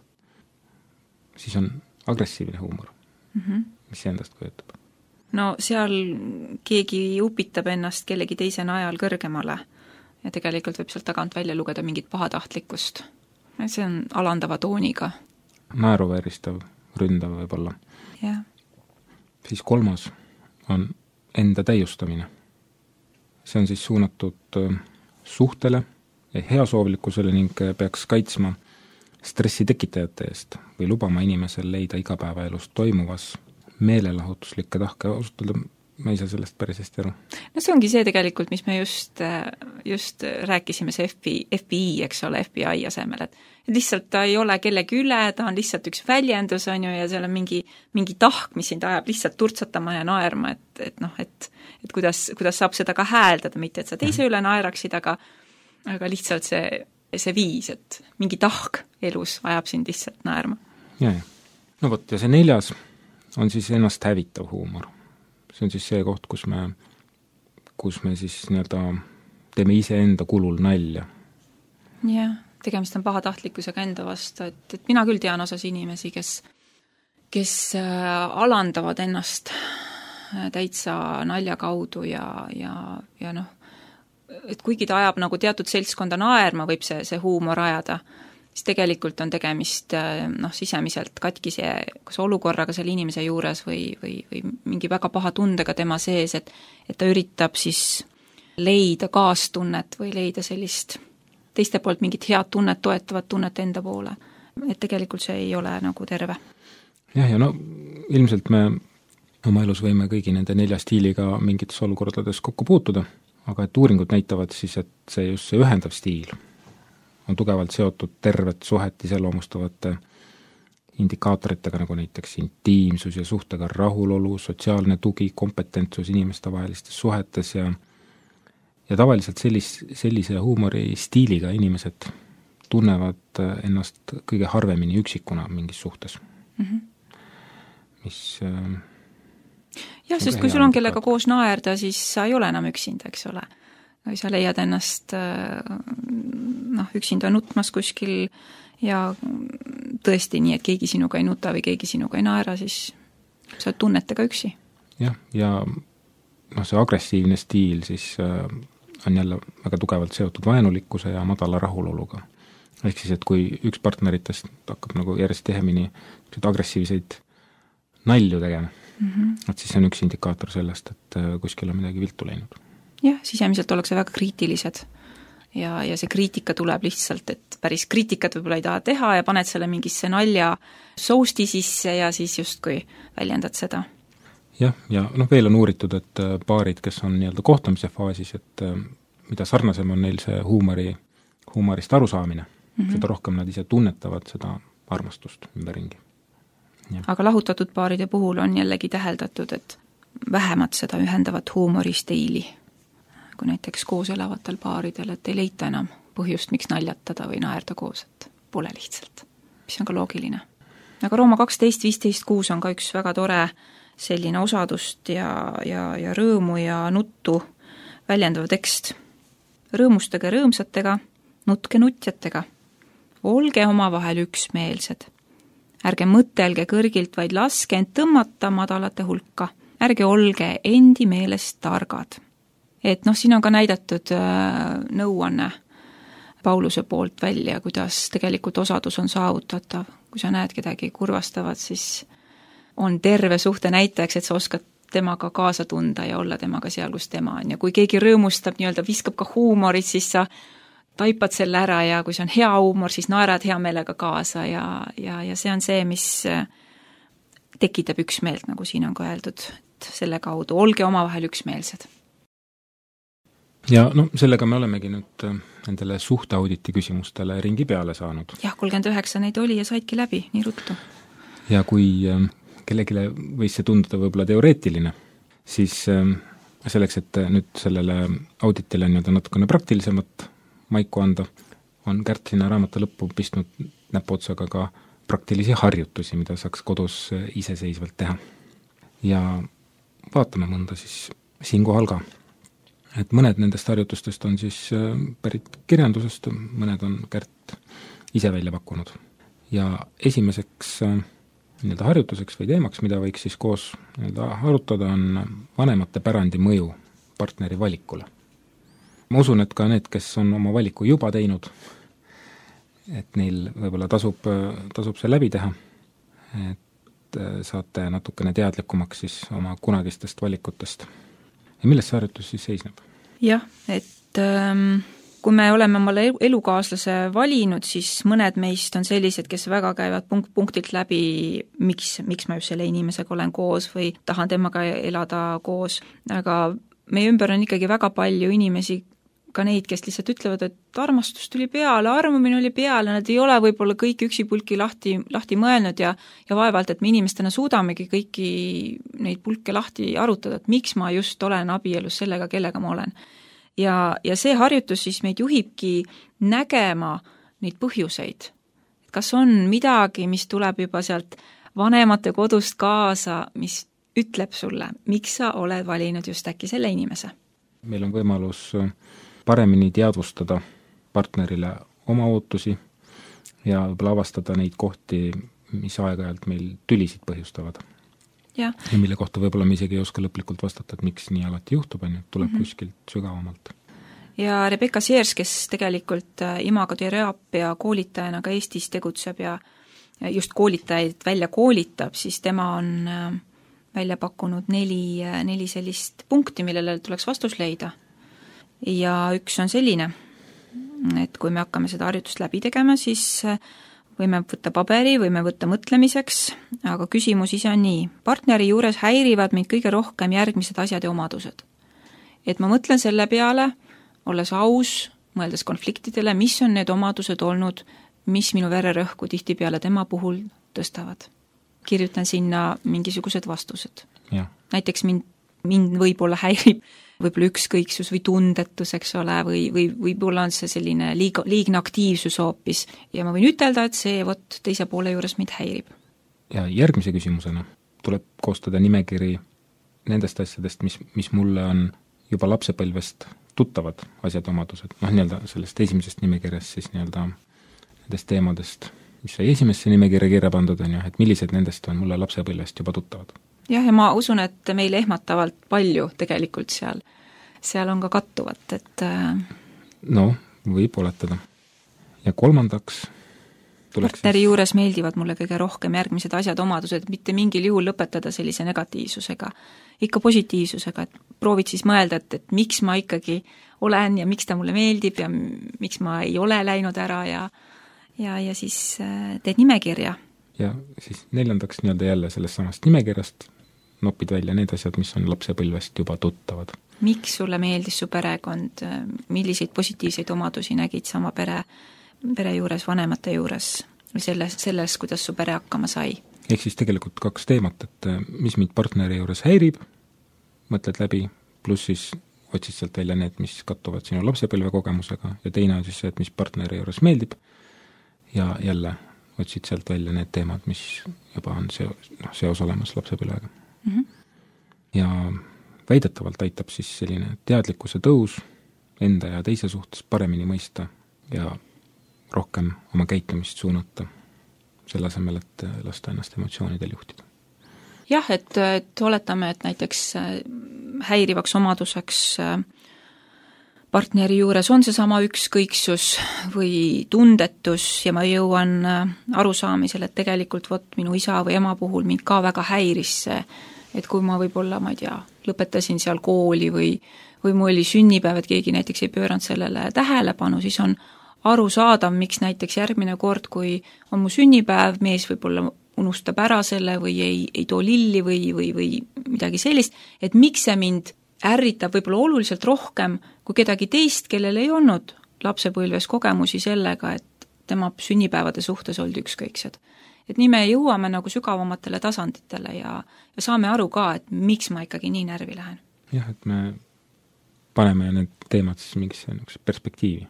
[SPEAKER 2] Siis on agressiivne huumor, mm-hmm. mis see endast kujutab?
[SPEAKER 5] No seal keegi upitab ennast kellegi teise najal kõrgemale ja tegelikult võib sealt tagant välja lugeda mingit pahatahtlikkust. See on alandava tooniga.
[SPEAKER 2] Naeruvääristav, ründav võib-olla.
[SPEAKER 5] Yeah.
[SPEAKER 2] Siis kolmas on enda täiustamine. See on siis suunatud suhtele ja heasoovlikkusele ning peaks kaitsma stressi tekitajate eest või lubama inimesel leida igapäevaelus toimuvas meelelahutuslikke tahke. Osutada, ma ei saa sellest päris hästi aru.
[SPEAKER 5] No see ongi see tegelikult, mis me just, just rääkisime, see F B I, F B I, eks ole, F B I asemel, et lihtsalt ta ei ole kellegi üle, ta on lihtsalt üks väljendus, on ju, ja seal on mingi, mingi tahk, mis sind ajab lihtsalt turtsatama ja naerma, et, et noh, et, et kuidas, kuidas saab seda ka hääldada, mitte et sa teise üle naeraksid, aga, aga lihtsalt see, see viis, et mingi tahk elus ajab sind lihtsalt naerma.
[SPEAKER 2] Ja, ja. No võt, ja see neljas on siis ennast hävitav huumor. See on siis see koht, kus me, kus me siis nii-öelda teeme ise enda kulul nalja.
[SPEAKER 5] Jah, tegemist on pahatahtlikkusega enda vastu, et, et mina küll tean osas inimesi, kes, kes alandavad ennast täitsa nalja kaudu ja, ja, ja noh, et kuigi ta ajab nagu teatud seltskonda naerma, võib see, see huumor ajada, siis tegelikult on tegemist noh, sisemiselt katkise kas olukorraga selle inimese juures või, või, või mingi väga paha tundega tema sees, et, et ta üritab siis leida kaastunnet või leida sellist teiste poolt mingit head tunnet, toetavat tunnet enda poole. Et tegelikult see ei ole nagu terve.
[SPEAKER 2] Jah, ja no ilmselt me oma elus võime kõigi nende nelja stiiliga mingites olukordades kokku puutuda, aga et uuringud näitavad siis, et see just see ühendav stiil on tugevalt seotud tervet suhet iseloomustavate indikaatoritega, nagu näiteks intiimsus ja suhtega rahulolu, sotsiaalne tugi, kompetentsus inimestevahelistes suhetes ja ja tavaliselt sellis, sellise huumori stiiliga inimesed tunnevad ennast kõige harvemini üksikuna mingis suhtes. Mm-hmm. Mis
[SPEAKER 5] jah, sest kui sul on kellega koos naerda, siis sa ei ole enam üksinda, eks ole. Kui sa leiad ennast noh, üksinda nutmas kuskil ja tõesti nii, et keegi sinuga ei nuta või keegi sinuga ei naera, siis sa tunnetega üksi.
[SPEAKER 2] Jah, ja noh, see agressiivne stiil siis on jälle väga tugevalt seotud vaenulikkuse ja madala rahuloluga. Ehk siis, et kui üks partneritest hakkab nagu järjest tihemini agressiivseid nalju tegema, mm-hmm. et siis see on üks indikaator sellest, et kuskil on midagi viltu läinud.
[SPEAKER 5] Jah, sisemiselt ollakse väga kriitilised ja, ja see kriitika tuleb lihtsalt, et päris kriitikat võib-olla ei taha teha ja paned selle mingisse nalja sousti sisse ja siis justkui väljendad seda.
[SPEAKER 2] Jah, ja noh, veel on uuritud, et paarid, kes on nii-öelda kohtamise faasis, et mida sarnasem on neil see huumori, huumorist arusaamine, mm-hmm. seda rohkem nad ise tunnetavad seda armastust ümberringi. Ja. Aga
[SPEAKER 5] lahutatud paaride puhul on jällegi täheldatud, et vähemalt seda ühendavat huumoristiili, kui näiteks koos elavatel paaridel, et ei leita enam põhjust, miks naljatada või naerda koos, et pole lihtsalt, mis on ka loogiline. Aga Rooma kaksteist viisteist kuus on ka üks väga tore selline osadust ja, ja, ja rõõmu ja nuttu väljendav tekst. Rõõmustage rõõmsatega, nutke nutjatega. Olge omavahel üksmeelsed. Ärge mõtelge kõrgilt, vaid laske end tõmmata madalate hulka. Ärge olge endi meelest targad. Et noh, siin on ka näidatud äh, nõuanne Pauluse poolt välja, kuidas tegelikult osadus on saavutatav. Kui sa näed kedagi kurvastavat, siis on terve suhte näitajaks, et sa oskad temaga kaasa tunda ja olla temaga seal, kus tema on. Ja kui keegi rõõmustab, nii-öelda viskab ka huumorit, siis sa taipad selle ära ja kui see on hea huumor, siis naerad hea meelega kaasa ja, ja, ja see on see, mis tekitab üksmeelt, nagu siin on ka öeldud, et selle kaudu olge omavahel üksmeelsed.
[SPEAKER 2] Ja no sellega me olemegi nüüd nendele suhteauditi küsimustele ringi peale saanud.
[SPEAKER 5] Jah, kolmkümmend üheksa neid oli ja saidki läbi, nii ruttu.
[SPEAKER 2] Ja kui kellegile võis see tunduda võib-olla teoreetiline, siis selleks, et nüüd sellele auditile nii-öelda natukene praktilisemat maiku anda, on Kärt sinna raamatu lõppu pistnud näpuotsaga ka praktilisi harjutusi, mida saaks kodus iseseisvalt teha. Ja vaatame mõnda siis siinkohal ka. et mõned nendest harjutustest on siis pärit kirjandusest, mõned on Kärt ise välja pakkunud. Ja esimeseks nii-öelda harjutuseks või teemaks, mida võiks siis koos nii-öelda arutada, on vanemate pärandi mõju partneri valikule. Ma usun, et ka need, kes on oma valiku juba teinud, et neil võib-olla tasub, tasub see läbi teha, et saate natukene teadlikumaks siis oma kunagistest valikutest. Ja milles see harjutus siis seisneb?
[SPEAKER 5] Jah, et ähm, kui me oleme omale elukaaslase valinud, siis mõned meist on sellised, kes väga käivad punkt, punktilt läbi, miks, miks ma just selle inimesega olen koos või tahan temaga elada koos, aga meie ümber on ikkagi väga palju inimesi, ka neid, kes lihtsalt ütlevad, et armastus tuli peale, armumine oli peale, nad ei ole võib-olla kõik üksipulki lahti, lahti mõelnud ja, ja vaevalt, et me inimestena suudamegi kõiki neid pulke lahti arutada, et miks ma just olen abielus sellega, kellega ma olen. Ja, ja see harjutus siis meid juhibki nägema neid põhjuseid. Kas on midagi, mis tuleb juba sealt vanemate kodust kaasa, mis ütleb sulle, miks sa oled valinud just äkki selle inimese?
[SPEAKER 2] Meil on võimalus paremini teadvustada partnerile oma ootusi ja võib-olla avastada neid kohti, mis aeg-ajalt meil tülisid põhjustavad.
[SPEAKER 5] Ja.
[SPEAKER 2] ja mille kohta võib-olla me isegi ei oska lõplikult vastata, et miks nii alati juhtub, on ju, tuleb mm-hmm. kuskilt sügavamalt.
[SPEAKER 5] Ja Rebecca Sears, kes tegelikult imagoteraapia koolitajana ka Eestis tegutseb ja just koolitajaid välja koolitab, siis tema on välja pakkunud neli, neli sellist punkti, millele tuleks vastus leida. Ja üks on selline, et kui me hakkame seda harjutust läbi tegema, siis võime võtta paberi, võime võtta mõtlemiseks, aga küsimus ise on nii. Partneri juures häirivad mind kõige rohkem järgmised asjad ja omadused. Et ma mõtlen selle peale, olles aus, mõeldes konfliktidele, mis on need omadused olnud, mis minu vererõhku tihtipeale tema puhul tõstavad. Kirjutan sinna mingisugused vastused.
[SPEAKER 2] Ja.
[SPEAKER 5] Näiteks mind, mind võib-olla häirib võib-olla ükskõiksus või tundetus, eks ole, või, või võib-olla on see selline liiga, liigne aktiivsus hoopis. Ja ma võin ütelda, et see võt teise poole juures mind häirib.
[SPEAKER 2] Ja järgmise küsimusena tuleb koostada nimekiri nendest asjadest, mis, mis mulle on juba lapsepõlvest tuttavad asjad, omadused. Noh, nii-öelda sellest esimesest nimekirjast siis nii-öelda nendest teemadest, mis sai esimesse nimekirja kirja pandud, on ju, et millised nendest on mulle lapsepõlvest juba tuttavad.
[SPEAKER 5] Jah, ja ma usun, et meil ehmatavalt palju tegelikult seal, seal on ka kattuvat, et
[SPEAKER 2] no, võib oletada. Ja kolmandaks
[SPEAKER 5] partneri siis... juures meeldivad mulle kõige rohkem järgmised asjad, omadused, mitte mingil juhul lõpetada sellise negatiivsusega, ikka positiivsusega, et proovid siis mõelda, et, et miks ma ikkagi olen ja miks ta mulle meeldib ja miks ma ei ole läinud ära ja, ja, ja siis teed nimekirja.
[SPEAKER 2] Ja siis neljandaks nii-öelda jälle sellest samast nimekirjast nopid välja need asjad, mis on lapsepõlvest juba tuttavad.
[SPEAKER 5] Miks sulle meeldis su perekond, milliseid positiivseid omadusi nägid sama pere, pere juures, vanemate juures või selles, selles, kuidas su pere hakkama sai?
[SPEAKER 2] Ehk siis tegelikult kaks teemat, et mis mind partneri juures häirib, mõtled läbi, pluss siis otsid sealt välja need, mis kattuvad sinu lapsepõlve kogemusega ja teine on siis see, et mis partneri juures meeldib ja jälle otsid sealt välja need teemad, mis juba on seos, noh, seos olemas lapsepõlvega. Mm-hmm. Ja väidetavalt aitab siis selline teadlikkuse tõus enda ja teise suhtes paremini mõista ja rohkem oma käitumist suunata selle asemel, et lasta ennast emotsioonidel juhtida.
[SPEAKER 5] Jah, et, et oletame, et näiteks häirivaks omaduseks partneri juures on see sama ükskõiksus või tundetus ja ma jõuan arusaamisele, et tegelikult võt minu isa või ema puhul mind ka väga häiris see, et kui ma võib-olla, ma ei tea, lõpetasin seal kooli või, või mu oli sünnipäev, et keegi näiteks ei pööranud sellele tähelepanu, siis on arusaadav, miks näiteks järgmine kord, kui on mu sünnipäev, mees võib-olla unustab ära selle või ei, ei too lilli või, või, või midagi sellist, et miks see mind ärritab võib-olla oluliselt rohkem kui kedagi teist, kellel ei olnud lapsepõlves kogemusi sellega, et tema sünnipäevade suhtes oldi ükskõiksed. Et nii me jõuame nagu sügavamatele tasanditele ja, ja saame aru ka, et miks ma ikkagi nii närvi lähen.
[SPEAKER 2] Jah, et me paneme need teemad siis mingisse perspektiivi.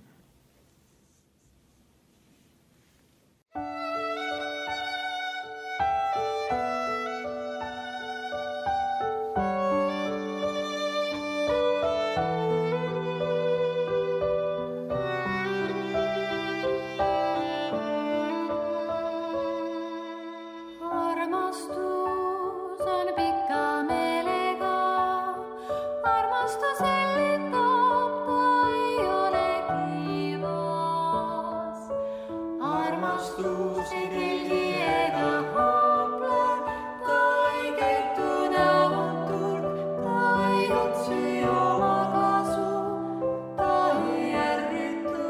[SPEAKER 6] armastus edelliega haapleb, ta ei käitu näotult, ta ei otsi oma kasu, ta ei ärritu.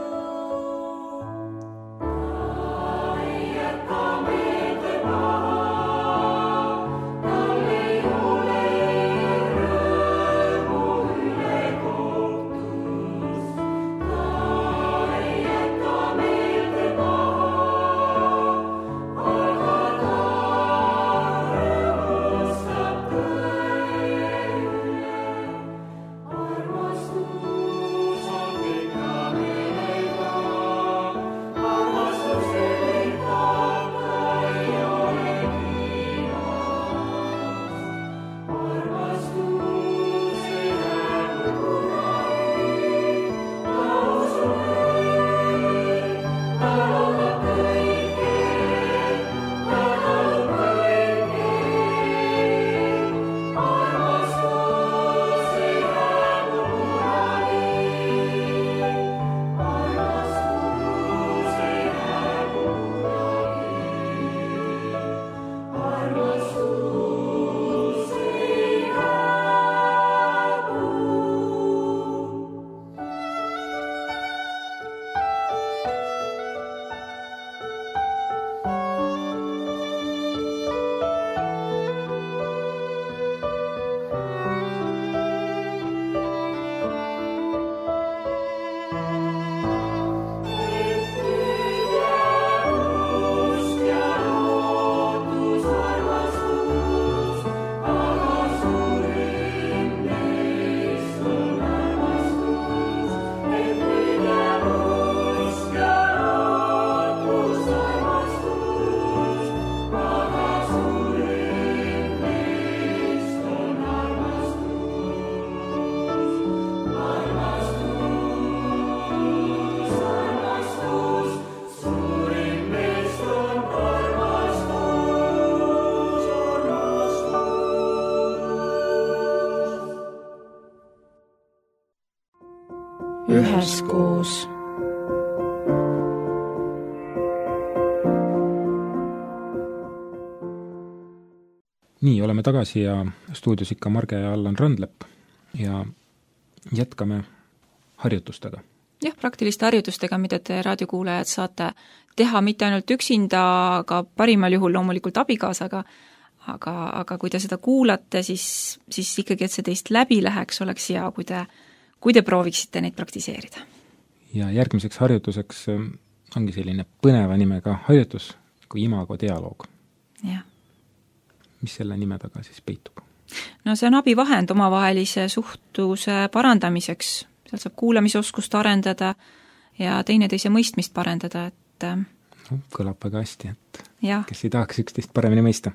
[SPEAKER 6] Ta ei jäta meelde paha, tal ei ole rõõmu ülekohtus. Ta ei jäta meelde paha, aga ta rõõmustab tõe üle. Armastus on pika meelega, armastus lülitab, ta ei ole kiiras. Armastus ei hääbu kunagi, ta usub kõik, ta loodab kõike, ta talub kõike. Armastus ei hääbu kunagi, armastus ei hääbu kunagi, armastus ei hääbu. Usk ja lootus, armastus, aga suurim neist on armastus. Et nüüd jääb usk ja lootus, armastus, aga suurim neist on armastus. Armastus, armastus, suurim neist on armastus, armastus.
[SPEAKER 1] üheskoos .
[SPEAKER 2] nii, oleme tagasi ja stuudios ikka Marge ja Allan Randlepp ja jätkame harjutustega.
[SPEAKER 5] jah, praktiliste harjutustega, mida te raadiokuulajad saate teha mitte ainult üksinda, aga parimal juhul loomulikult abikaasaga, aga, aga kui te seda kuulate, siis, siis ikkagi, et see teist läbi läheks, oleks hea, kui te, kui te prooviksite neid praktiseerida.
[SPEAKER 2] ja järgmiseks harjutuseks äh, ongi selline põneva nimega harjutus kui imago dialoog.
[SPEAKER 5] jah.
[SPEAKER 2] mis selle nime taga siis peitub?
[SPEAKER 5] no see on abivahend omavahelise suhtluse parandamiseks, seal saab kuulamisoskust arendada ja teineteise mõistmist parendada, et
[SPEAKER 2] no, kõlab väga hästi, et
[SPEAKER 5] jah,
[SPEAKER 2] kes ei tahaks üksteist paremini mõista.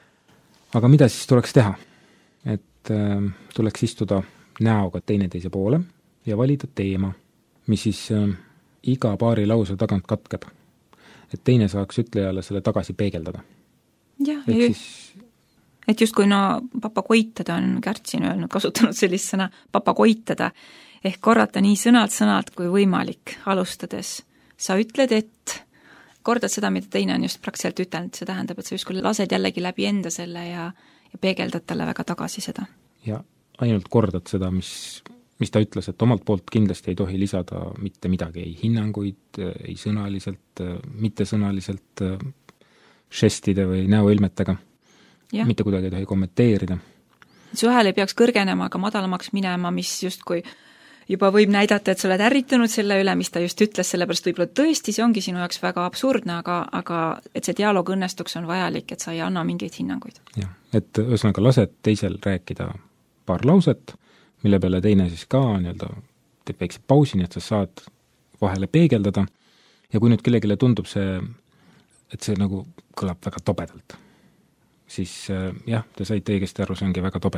[SPEAKER 2] aga mida siis tuleks teha? Et äh, tuleks istuda näoga teineteise poole ja valida teema, mis siis äh, iga paari lause tagant katkeb. Et teine saaks ütlejale selle tagasi peegeldada.
[SPEAKER 5] jah,
[SPEAKER 2] Et
[SPEAKER 5] ja
[SPEAKER 2] siis
[SPEAKER 5] et justkui no papagoitada on Kärt siin öelnud, kasutanud sellist sõna papagoitada, ehk korrata nii sõnalt-sõnalt kui võimalik, alustades. Sa ütled, et kordad seda, mida teine on just praktiliselt ütelnud, see tähendab, et sa justkui lased jällegi läbi enda selle ja, ja peegeldad talle väga tagasi seda.
[SPEAKER 2] ja ainult kordad seda, mis, mis ta ütles, et omalt poolt kindlasti ei tohi lisada mitte midagi, ei hinnanguid, ei sõnaliselt, mittesõnaliselt, žestide või näoilmetega.
[SPEAKER 5] Ja.
[SPEAKER 2] Mitte kuidagi ei tohi kommenteerida.
[SPEAKER 5] su hääl ei peaks kõrgenema, aga madalamaks minema, mis justkui juba võib näidata, et sa oled ärritunud selle üle, mis ta just ütles, sellepärast võib-olla tõesti see ongi sinu jaoks väga absurdne, aga, aga et see dialoog õnnestuks, on vajalik, et sa ei anna mingeid hinnanguid.
[SPEAKER 2] jah, et ühesõnaga lased teisel rääkida paar lauset, mille peale teine siis ka nii-öelda teeb väikse pausi, nii et sa saad vahele peegeldada ja kui nüüd kellegile tundub see, et see nagu kõlab väga tobedalt, siis jah, te saite õigesti aru, see ongi väga tobe.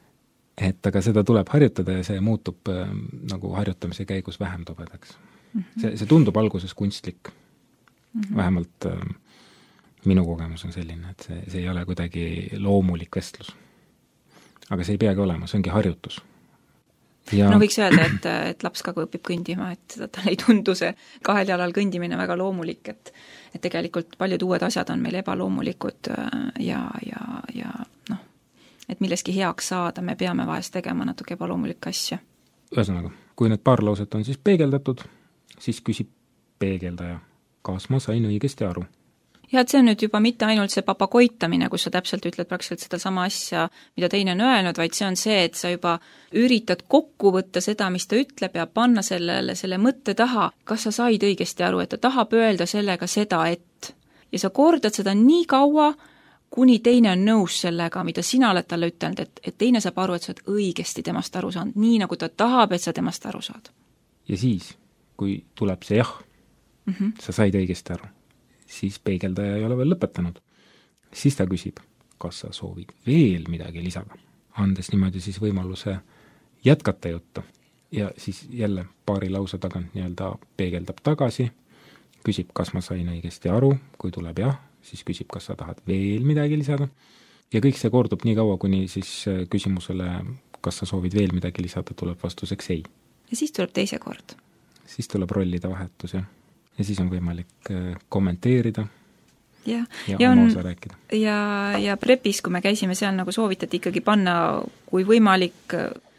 [SPEAKER 2] Et aga seda tuleb harjutada ja see muutub äh, nagu harjutamise käigus vähem tobedaks. Mm -hmm. see, see tundub alguses kunstlik. Mm -hmm. Vähemalt äh, minu kogemus on selline, et see, see ei ole kuidagi loomulik vestlus. Aga see ei peagi olema, see ongi harjutus. ja
[SPEAKER 5] no võiks öelda, et, et laps ka kui õpib kõndima, et tal ei tundu see kahel jalal kõndimine väga loomulik, et et tegelikult paljud uued asjad on meil ebaloomulikud ja, ja, ja noh, et milleski heaks saada, me peame vahest tegema natuke ebaloomulikke asju.
[SPEAKER 2] Ühesõnaga, kui need paar lauset on siis peegeldatud, siis küsib peegeldaja, kas ma sain õigesti aru.
[SPEAKER 5] Ja et see on nüüd juba mitte ainult see papagoitamine, kus sa täpselt ütled praktiliselt seda sama asja, mida teine on öelnud, vaid see on see, et sa juba üritad kokku võtta seda, mis ta ütleb ja panna sellele, selle mõtte taha, kas sa said õigesti aru, et ta tahab öelda sellega seda, et ja sa kordad seda nii kaua, kuni teine on nõus sellega, mida sina oled talle ütelnud, et, et teine saab aru, et sa oled õigesti temast aru saanud, nii nagu ta tahab, et sa temast aru saad.
[SPEAKER 2] Ja siis, kui tuleb see jah,
[SPEAKER 5] mm -hmm.
[SPEAKER 2] sa said õigesti aru, siis peegeldaja ei ole veel lõpetanud. Siis ta küsib, kas sa soovid veel midagi lisada, andes niimoodi siis võimaluse jätkata juttu. Ja siis jälle paari lause tagant nii-öelda peegeldab tagasi, küsib, kas ma sain õigesti aru, kui tuleb jah, siis küsib, kas sa tahad veel midagi lisada. Ja kõik see kordub nii kaua, kuni siis küsimusele, kas sa soovid veel midagi lisada, tuleb vastuseks ei.
[SPEAKER 5] Ja siis tuleb teise kord.
[SPEAKER 2] Siis tuleb rollida vahetus, jah. Ja siis on võimalik kommenteerida
[SPEAKER 5] ja,
[SPEAKER 2] ja,
[SPEAKER 5] ja
[SPEAKER 2] oma
[SPEAKER 5] on,
[SPEAKER 2] osa rääkida.
[SPEAKER 5] Ja, ja prepis, kui me käisime seal, nagu soovitati ikkagi panna, kui võimalik,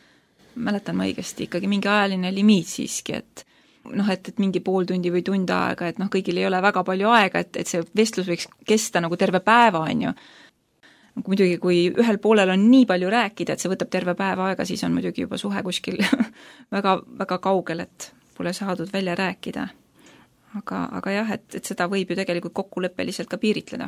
[SPEAKER 5] mäletan ma õigesti, ikkagi mingi ajaline limiit siiski, et noh, et, et mingi pool tundi või tund aega, et noh, kõigil ei ole väga palju aega, et, et see vestlus võiks kesta nagu terve päeva, on ju. Muidugi, kui ühel poolel on nii palju rääkida, et see võtab terve päeva aega, siis on muidugi juba suhe kuskil väga, väga kaugel, et pole saadud välja rääkida. Aga, aga jah, et, et seda võib ju tegelikult kokkuleppeliselt ka piiritleda.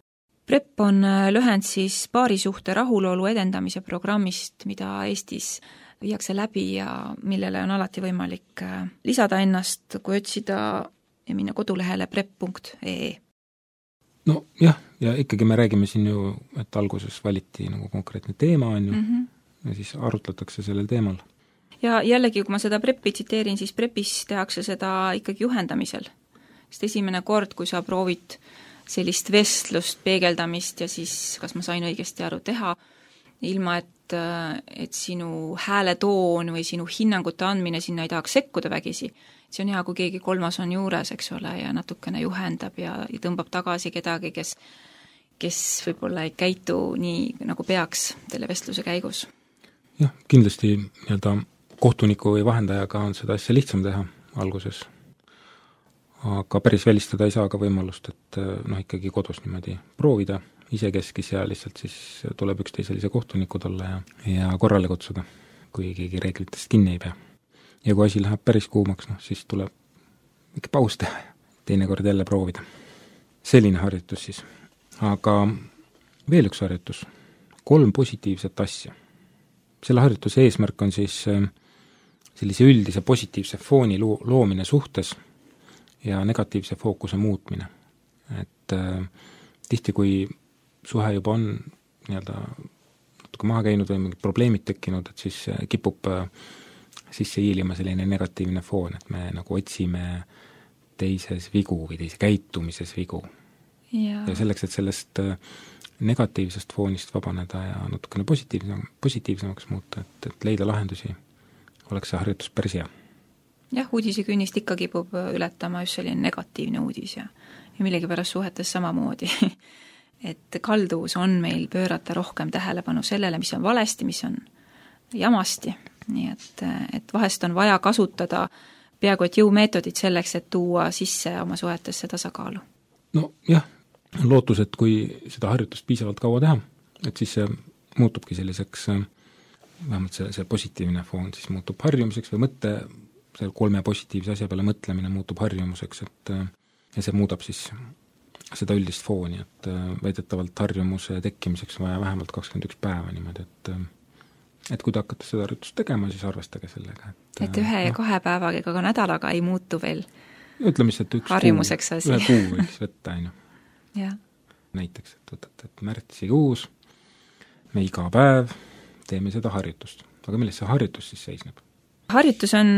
[SPEAKER 5] PREP on lühend siis paarisuhte rahulolu edendamise programmist, mida Eestis viiakse läbi ja millele on alati võimalik lisada ennast, kui otsida ja minna kodulehele prep punkt ee.
[SPEAKER 2] No jah, ja ikkagi me räägime siin ju, et alguses valiti nagu konkreetne teema on ju, mm -hmm. ja siis arutletakse sellel teemal.
[SPEAKER 5] Ja jällegi, kui ma seda prepi tsiteerin, siis prepis tehakse seda ikkagi juhendamisel. Sest esimene kord, kui sa proovid sellist vestlust, peegeldamist ja siis kas ma sain õigesti aru teha, ilma et, et sinu hääletoon või sinu hinnangute andmine sinna ei tahaks sekkuda vägisi. See on hea, kui keegi kolmas on juures, eks ole, ja natukene juhendab ja, ja tõmbab tagasi kedagi, kes, kes võib-olla ei käitu nii, nagu peaks selle vestluse käigus.
[SPEAKER 2] Jah, kindlasti nii-öelda kohtuniku või vahendajaga on seda asja lihtsam teha alguses. Aga päris välistada ei saa ka võimalust, et noh, ikkagi kodus niimoodi proovida isekeskis ja lihtsalt siis tuleb üksteiselise kohtuniku tolle ja, ja korrale kutsuda, kui keegi reeglitest kinni ei pea. Ja kui asi läheb päris kuumaks, noh, siis tuleb ikka paus teha ja teinekord jälle proovida. Selline harjutus siis. Aga veel üks harjutus. Kolm positiivset asja. Selle harjutuse eesmärk on siis sellise üldise positiivse fooni loomine suhtes ja negatiivse fookuse muutmine. Et äh, tihti, kui suhe juba on nii-öelda natuke maha käinud või mingid probleemid tekkinud, et siis kipub äh, sisse hiilima selline negatiivne foon, et me nagu otsime teises vigu või teise käitumises vigu. Ja, ja selleks, et sellest äh, negatiivsest foonist vabaneda ja natukene positiivsem, positiivsemaks muuta, et, et leida lahendusi, oleks see harjutus päris hea.
[SPEAKER 5] Jah, uudisekünnist ikka kipub ületama just selline negatiivne uudis ja, ja millegi pärast suhetes samamoodi. Et kalduvus on meil pöörata rohkem tähelepanu sellele, mis on valesti, mis on jamasti. Nii et, et vahest on vaja kasutada peaaegu et jõumeetodid selleks, et tuua sisse oma suhetesse tasakaalu.
[SPEAKER 2] No jah, on lootus, et kui seda harjutust piisavalt kaua teha, et siis see muutubki selliseks, vähemalt see, see positiivne foon siis muutub harjumuseks või mõtte, see kolme positiivse asja peale mõtlemine muutub harjumuseks, et ja see muudab siis seda üldist fooni, et väidetavalt harjumuse tekkimiseks vaja vähemalt kakskümmend üks päeva niimoodi, et et kui te hakkate seda harjutust tegema, siis arvestage sellega.
[SPEAKER 5] Et, et ühe ja no, kahe päevaga ega ka nädalaga ei muutu veel
[SPEAKER 2] ütleme siis, et üks
[SPEAKER 5] harjumuseks
[SPEAKER 2] kuu,
[SPEAKER 5] asi.
[SPEAKER 2] ühe kuu võiks võtta, ainu.
[SPEAKER 5] Ja.
[SPEAKER 2] Näiteks, et võtate, et märtsikuus me iga päev teeme seda harjutust. Aga milles see harjutus siis seisneb?
[SPEAKER 5] Harjutus on,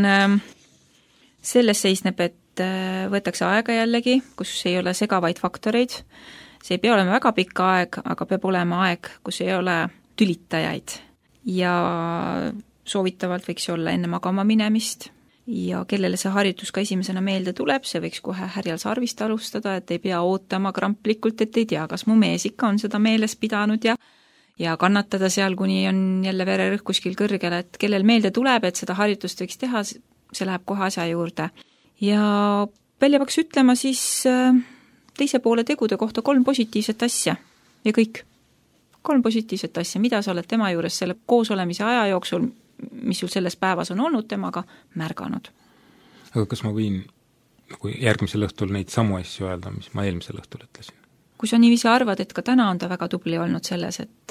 [SPEAKER 5] selles seisneb, et võetakse aega jällegi, kus ei ole segavaid faktoreid. See ei pea olema väga pikk aeg, aga peab olema aeg, kus ei ole tülitajaid. Ja soovitavalt võiks olla enne magama minemist ja kellele see harjutus ka esimesena meelde tuleb, see võiks kohe härjal sarvist alustada, et ei pea ootama kramplikult, et ei tea, kas mu mees ikka on seda meeles pidanud ja ja kannatada seal, kuni on jälle vererõhk kuskil kõrgel, et kellel meelde tuleb, et seda harjutust võiks teha, see läheb kohe asja juurde. Ja välja peaks ütlema siis teise poole tegude kohta kolm positiivset asja ja kõik. Kolm positiivset asja, mida sa oled tema juures selle koosolemise aja jooksul, mis sul selles päevas on olnud temaga, märganud.
[SPEAKER 2] Aga kas ma võin nagu järgmisel õhtul neid samu asju öelda, mis ma eelmisel õhtul ütlesin?
[SPEAKER 5] Kui sa niiviisi arvad, et ka täna on ta väga tubli olnud selles, et,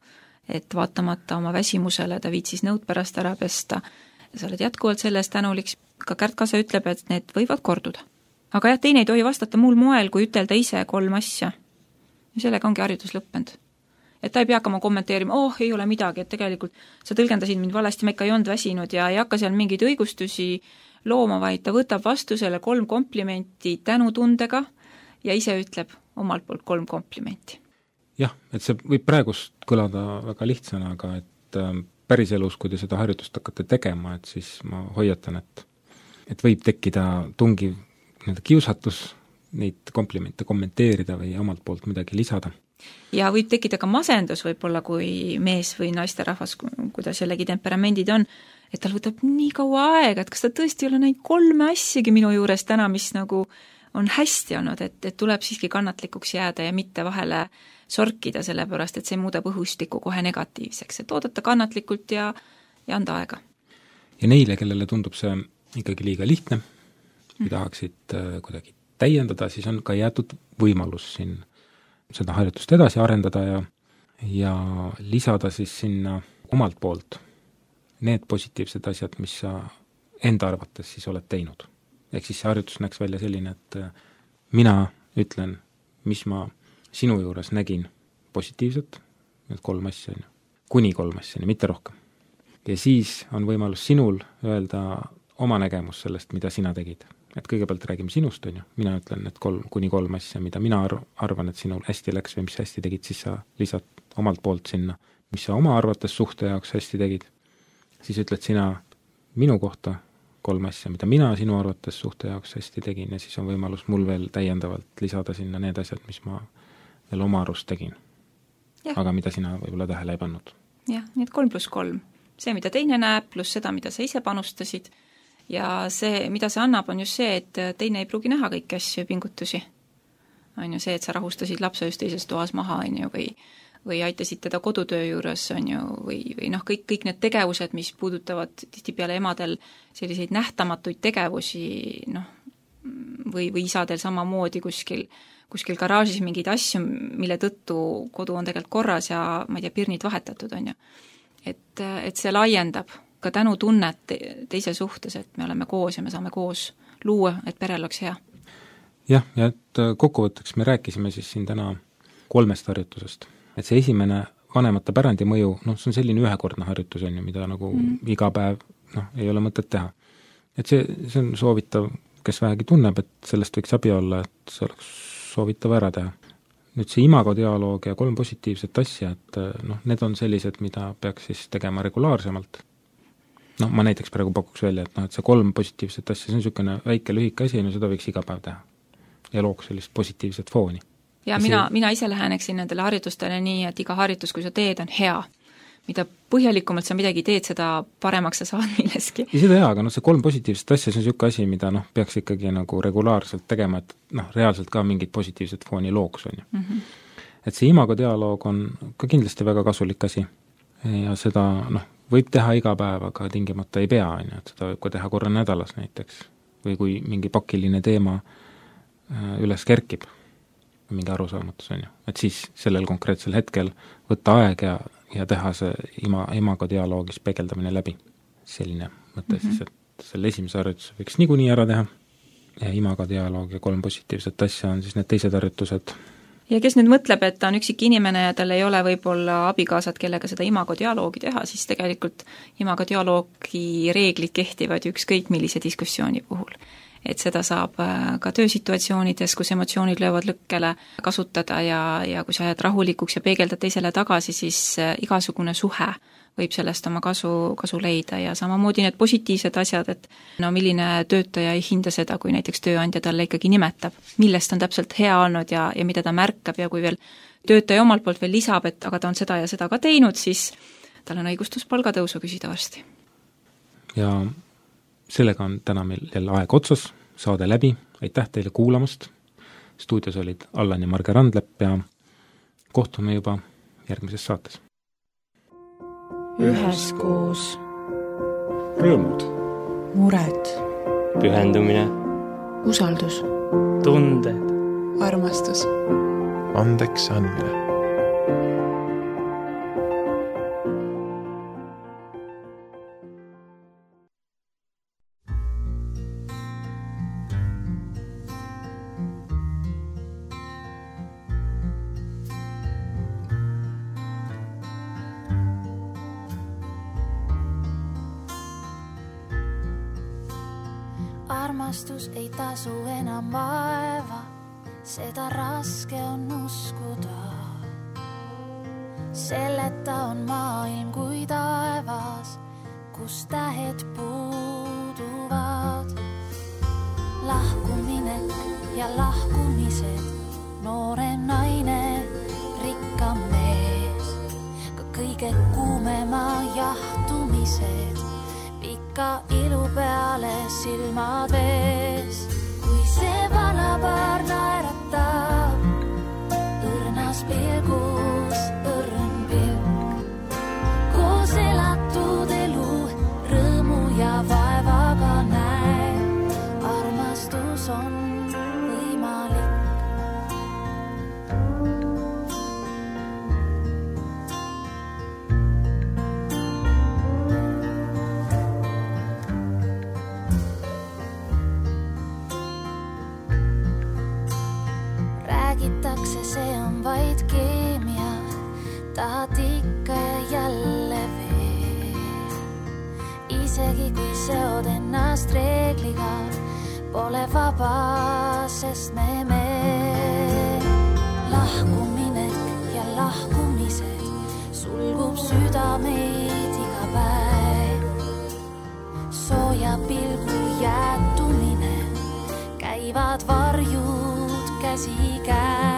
[SPEAKER 5] et vaatamata oma väsimusele ta viitsis nõud pärast ära pesta, sa oled jätkuvalt selles tänuliks, ka Kärt Kase ütleb, et need võivad korduda. Aga jah, teine ei tohi vastata muul moel, kui ütelda ise kolm asja. Ja sellega ongi harjutus lõppenud. Et ta ei pea hakkama kommenteerima, oh, ei ole midagi, et tegelikult sa tõlgendasid mind valesti, ma ikka ei olnud väsinud ja ei hakka seal mingeid õigustusi looma, vaid ta võtab vastu selle kolm komplimenti tänutundega ja ise ütleb omalt poolt kolm komplimenti.
[SPEAKER 2] Jah, et see võib praegust kõlada väga lihtsana, aga et päris elus, kui te seda harjutust hakkate tegema, et siis ma hoiatan, et, et võib tekkida tungiv kiusatus neid komplimente kommenteerida või omalt poolt midagi lisada.
[SPEAKER 5] Ja võib tekkida ka masendus võib-olla, kui mees või naisterahvas, kuidas jällegi temperamendid on, et tal võtab nii kaua aega, et kas ta tõesti ei ole näinud kolme asjagi minu juures täna, mis nagu on hästi olnud, et, et tuleb siiski kannatlikuks jääda ja mitte vahele sorkida, sellepärast et see muudab õhustiku kohe negatiivseks, et oodata kannatlikult ja, ja anda aega.
[SPEAKER 2] Ja neile, kellele tundub see ikkagi liiga lihtne, kui tahaksid kuidagi täiendada, siis on ka jäetud võimalus siin seda harjutust edasi arendada ja, ja lisada siis sinna omalt poolt need positiivsed asjad, mis sa enda arvates siis oled teinud. Ehk siis see harjutus näeks välja selline, et mina ütlen, mis ma sinu juures nägin positiivset, need kolm asja, kuni kolm asja, mitte rohkem. Ja siis on võimalus sinul öelda oma nägemus sellest, mida sina tegid. Et kõigepealt räägime sinust, on ju. Mina ütlen, et kolm, kuni kolm asja, mida mina arvan, et sinul hästi läks või mis hästi tegid, siis sa lisad omalt poolt sinna, mis sa oma arvates suhte jaoks hästi tegid. Siis ütled sina minu kohta kolm asja, mida mina sinu arvates suhte jaoks hästi tegin ja siis on võimalus mul veel täiendavalt lisada sinna need asjad, mis ma veel oma arust tegin. Ja. Aga mida sina võib-olla tähele ei pannud.
[SPEAKER 5] Jah, nii et kolm pluss kolm. See, mida teine näeb, pluss seda, mida sa ise panustasid. Ja see, mida see annab, on just see, et teine ei pruugi näha kõiki asju ja pingutusi. On ju see, et sa rahustasid lapse just teises toas maha, on ju, või, või aitasid teda kodutöö juures, on ju, või, või noh, kõik, kõik need tegevused, mis puudutavad tihtipeale emadel selliseid nähtamatuid tegevusi, noh, või, või isadel samamoodi kuskil, kuskil garaažis mingeid asju, mille tõttu kodu on tegelikult korras ja ma ei tea, pirnid vahetatud, on ju. Et, et see laiendab ka tänu tunnet teise suhtes, et me oleme koos ja me saame koos luua, et perel oleks hea.
[SPEAKER 2] Jah, ja et kokkuvõtteks me rääkisime siis siin täna kolmest harjutusest. Et see esimene vanemate pärandi mõju, noh, see on selline ühekordne harjutus, on ju, mida nagu mm. iga päev, noh, ei ole mõtet teha. Et see, see on soovitav, kes vähegi tunneb, et sellest võiks abi olla, et see oleks soovitav ära teha. Nüüd see imagodialoog ja kolm positiivset asja, et noh, need on sellised, mida peaks siis tegema regulaarsemalt. noh, ma näiteks praegu pakuks välja, et noh, et see kolm positiivset asja, see on niisugune väike lühike asi, no seda võiks iga päev teha. Ja looks sellist positiivset fooni.
[SPEAKER 5] Ja, ja mina, see... mina ise läheneksin nendele harjutustele nii, et iga harjutus, kui sa teed, on hea. Mida põhjalikumalt sa midagi teed, seda paremaks sa saad milleski. Ja
[SPEAKER 2] seda hea, aga noh, see kolm positiivset asja, see on niisugune asi, mida noh, peaks ikkagi nagu regulaarselt tegema, et noh, reaalselt ka mingit positiivset fooni looks on ju. Mm -hmm. Et see imagodialoog on ka kindlasti väga kasulik asi. Ja seda noh, võib teha iga päev, aga tingimata ei pea, on ju, et seda võib ka teha korra nädalas näiteks. Või kui mingi pakiline teema üles kerkib, mingi arusaamatus on ju, et siis sellel konkreetsel hetkel võtta aeg ja, ja teha see ima, imagodialoogis peegeldamine läbi. Selline mõte mm -hmm. siis, et selle esimese harjutuse võiks niikuinii ära teha ja imagodialoog ja kolm positiivset asja on siis need teised harjutused.
[SPEAKER 5] Ja kes nüüd mõtleb, et ta on üksik inimene ja tal ei ole võib-olla abikaasad, kellega seda imagodialoogi teha, siis tegelikult imagodialoogi reeglid kehtivad ükskõik millise diskussiooni puhul. Et seda saab ka töösituatsioonides, kus emotsioonid löövad lõkkele kasutada ja, ja kui sa jääd rahulikuks ja peegeldad teisele tagasi, siis igasugune suhe võib sellest oma kasu, kasu leida ja samamoodi need positiivsed asjad, et no milline töötaja ei hinda seda, kui näiteks tööandja talle ikkagi nimetab, millest on täpselt hea olnud ja, ja mida ta märkab ja kui veel töötaja omalt poolt veel lisab, et aga ta on seda ja seda ka teinud, siis tal on õigustus palgatõusu küsida varsti.
[SPEAKER 2] Ja sellega on täna meil jälle aeg otsas, saade läbi, aitäh teile kuulamast, stuudios olid Allan ja Marge Randlepp ja kohtume juba järgmises saates.
[SPEAKER 1] Üheskoos.
[SPEAKER 4] Rõõmud.
[SPEAKER 1] Mured.
[SPEAKER 3] Pühendumine.
[SPEAKER 1] Usaldus.
[SPEAKER 3] Tunded.
[SPEAKER 1] Armastus.
[SPEAKER 4] Andeks andmine.
[SPEAKER 7] Armastus ei tasu enam vaeva, seda raske on uskuda. Selleta on maailm kui taevas, kus tähed puuduvad. Lahkuminek ja lahkumised, noorem naine, rikkam mees. Ka kõige kuumema jahtumised, pikka ilu peale silmad vees. Kui see valapaar naeratab, õrnas pilgus õrn pilk. Koos elatud elu, rõõmu ja vaevaga näeb, armastus on võimalik. Räägitakse, see on vaid keemia, tahad ikka ja jälle veel. Isegi kui seod ennast reegliga, pole vaba, sest me me. Lahkuminek ja lahkumised, sulgub südameid iga päev. Sooja pilgu jäätumine, käivad varjud käsi käe.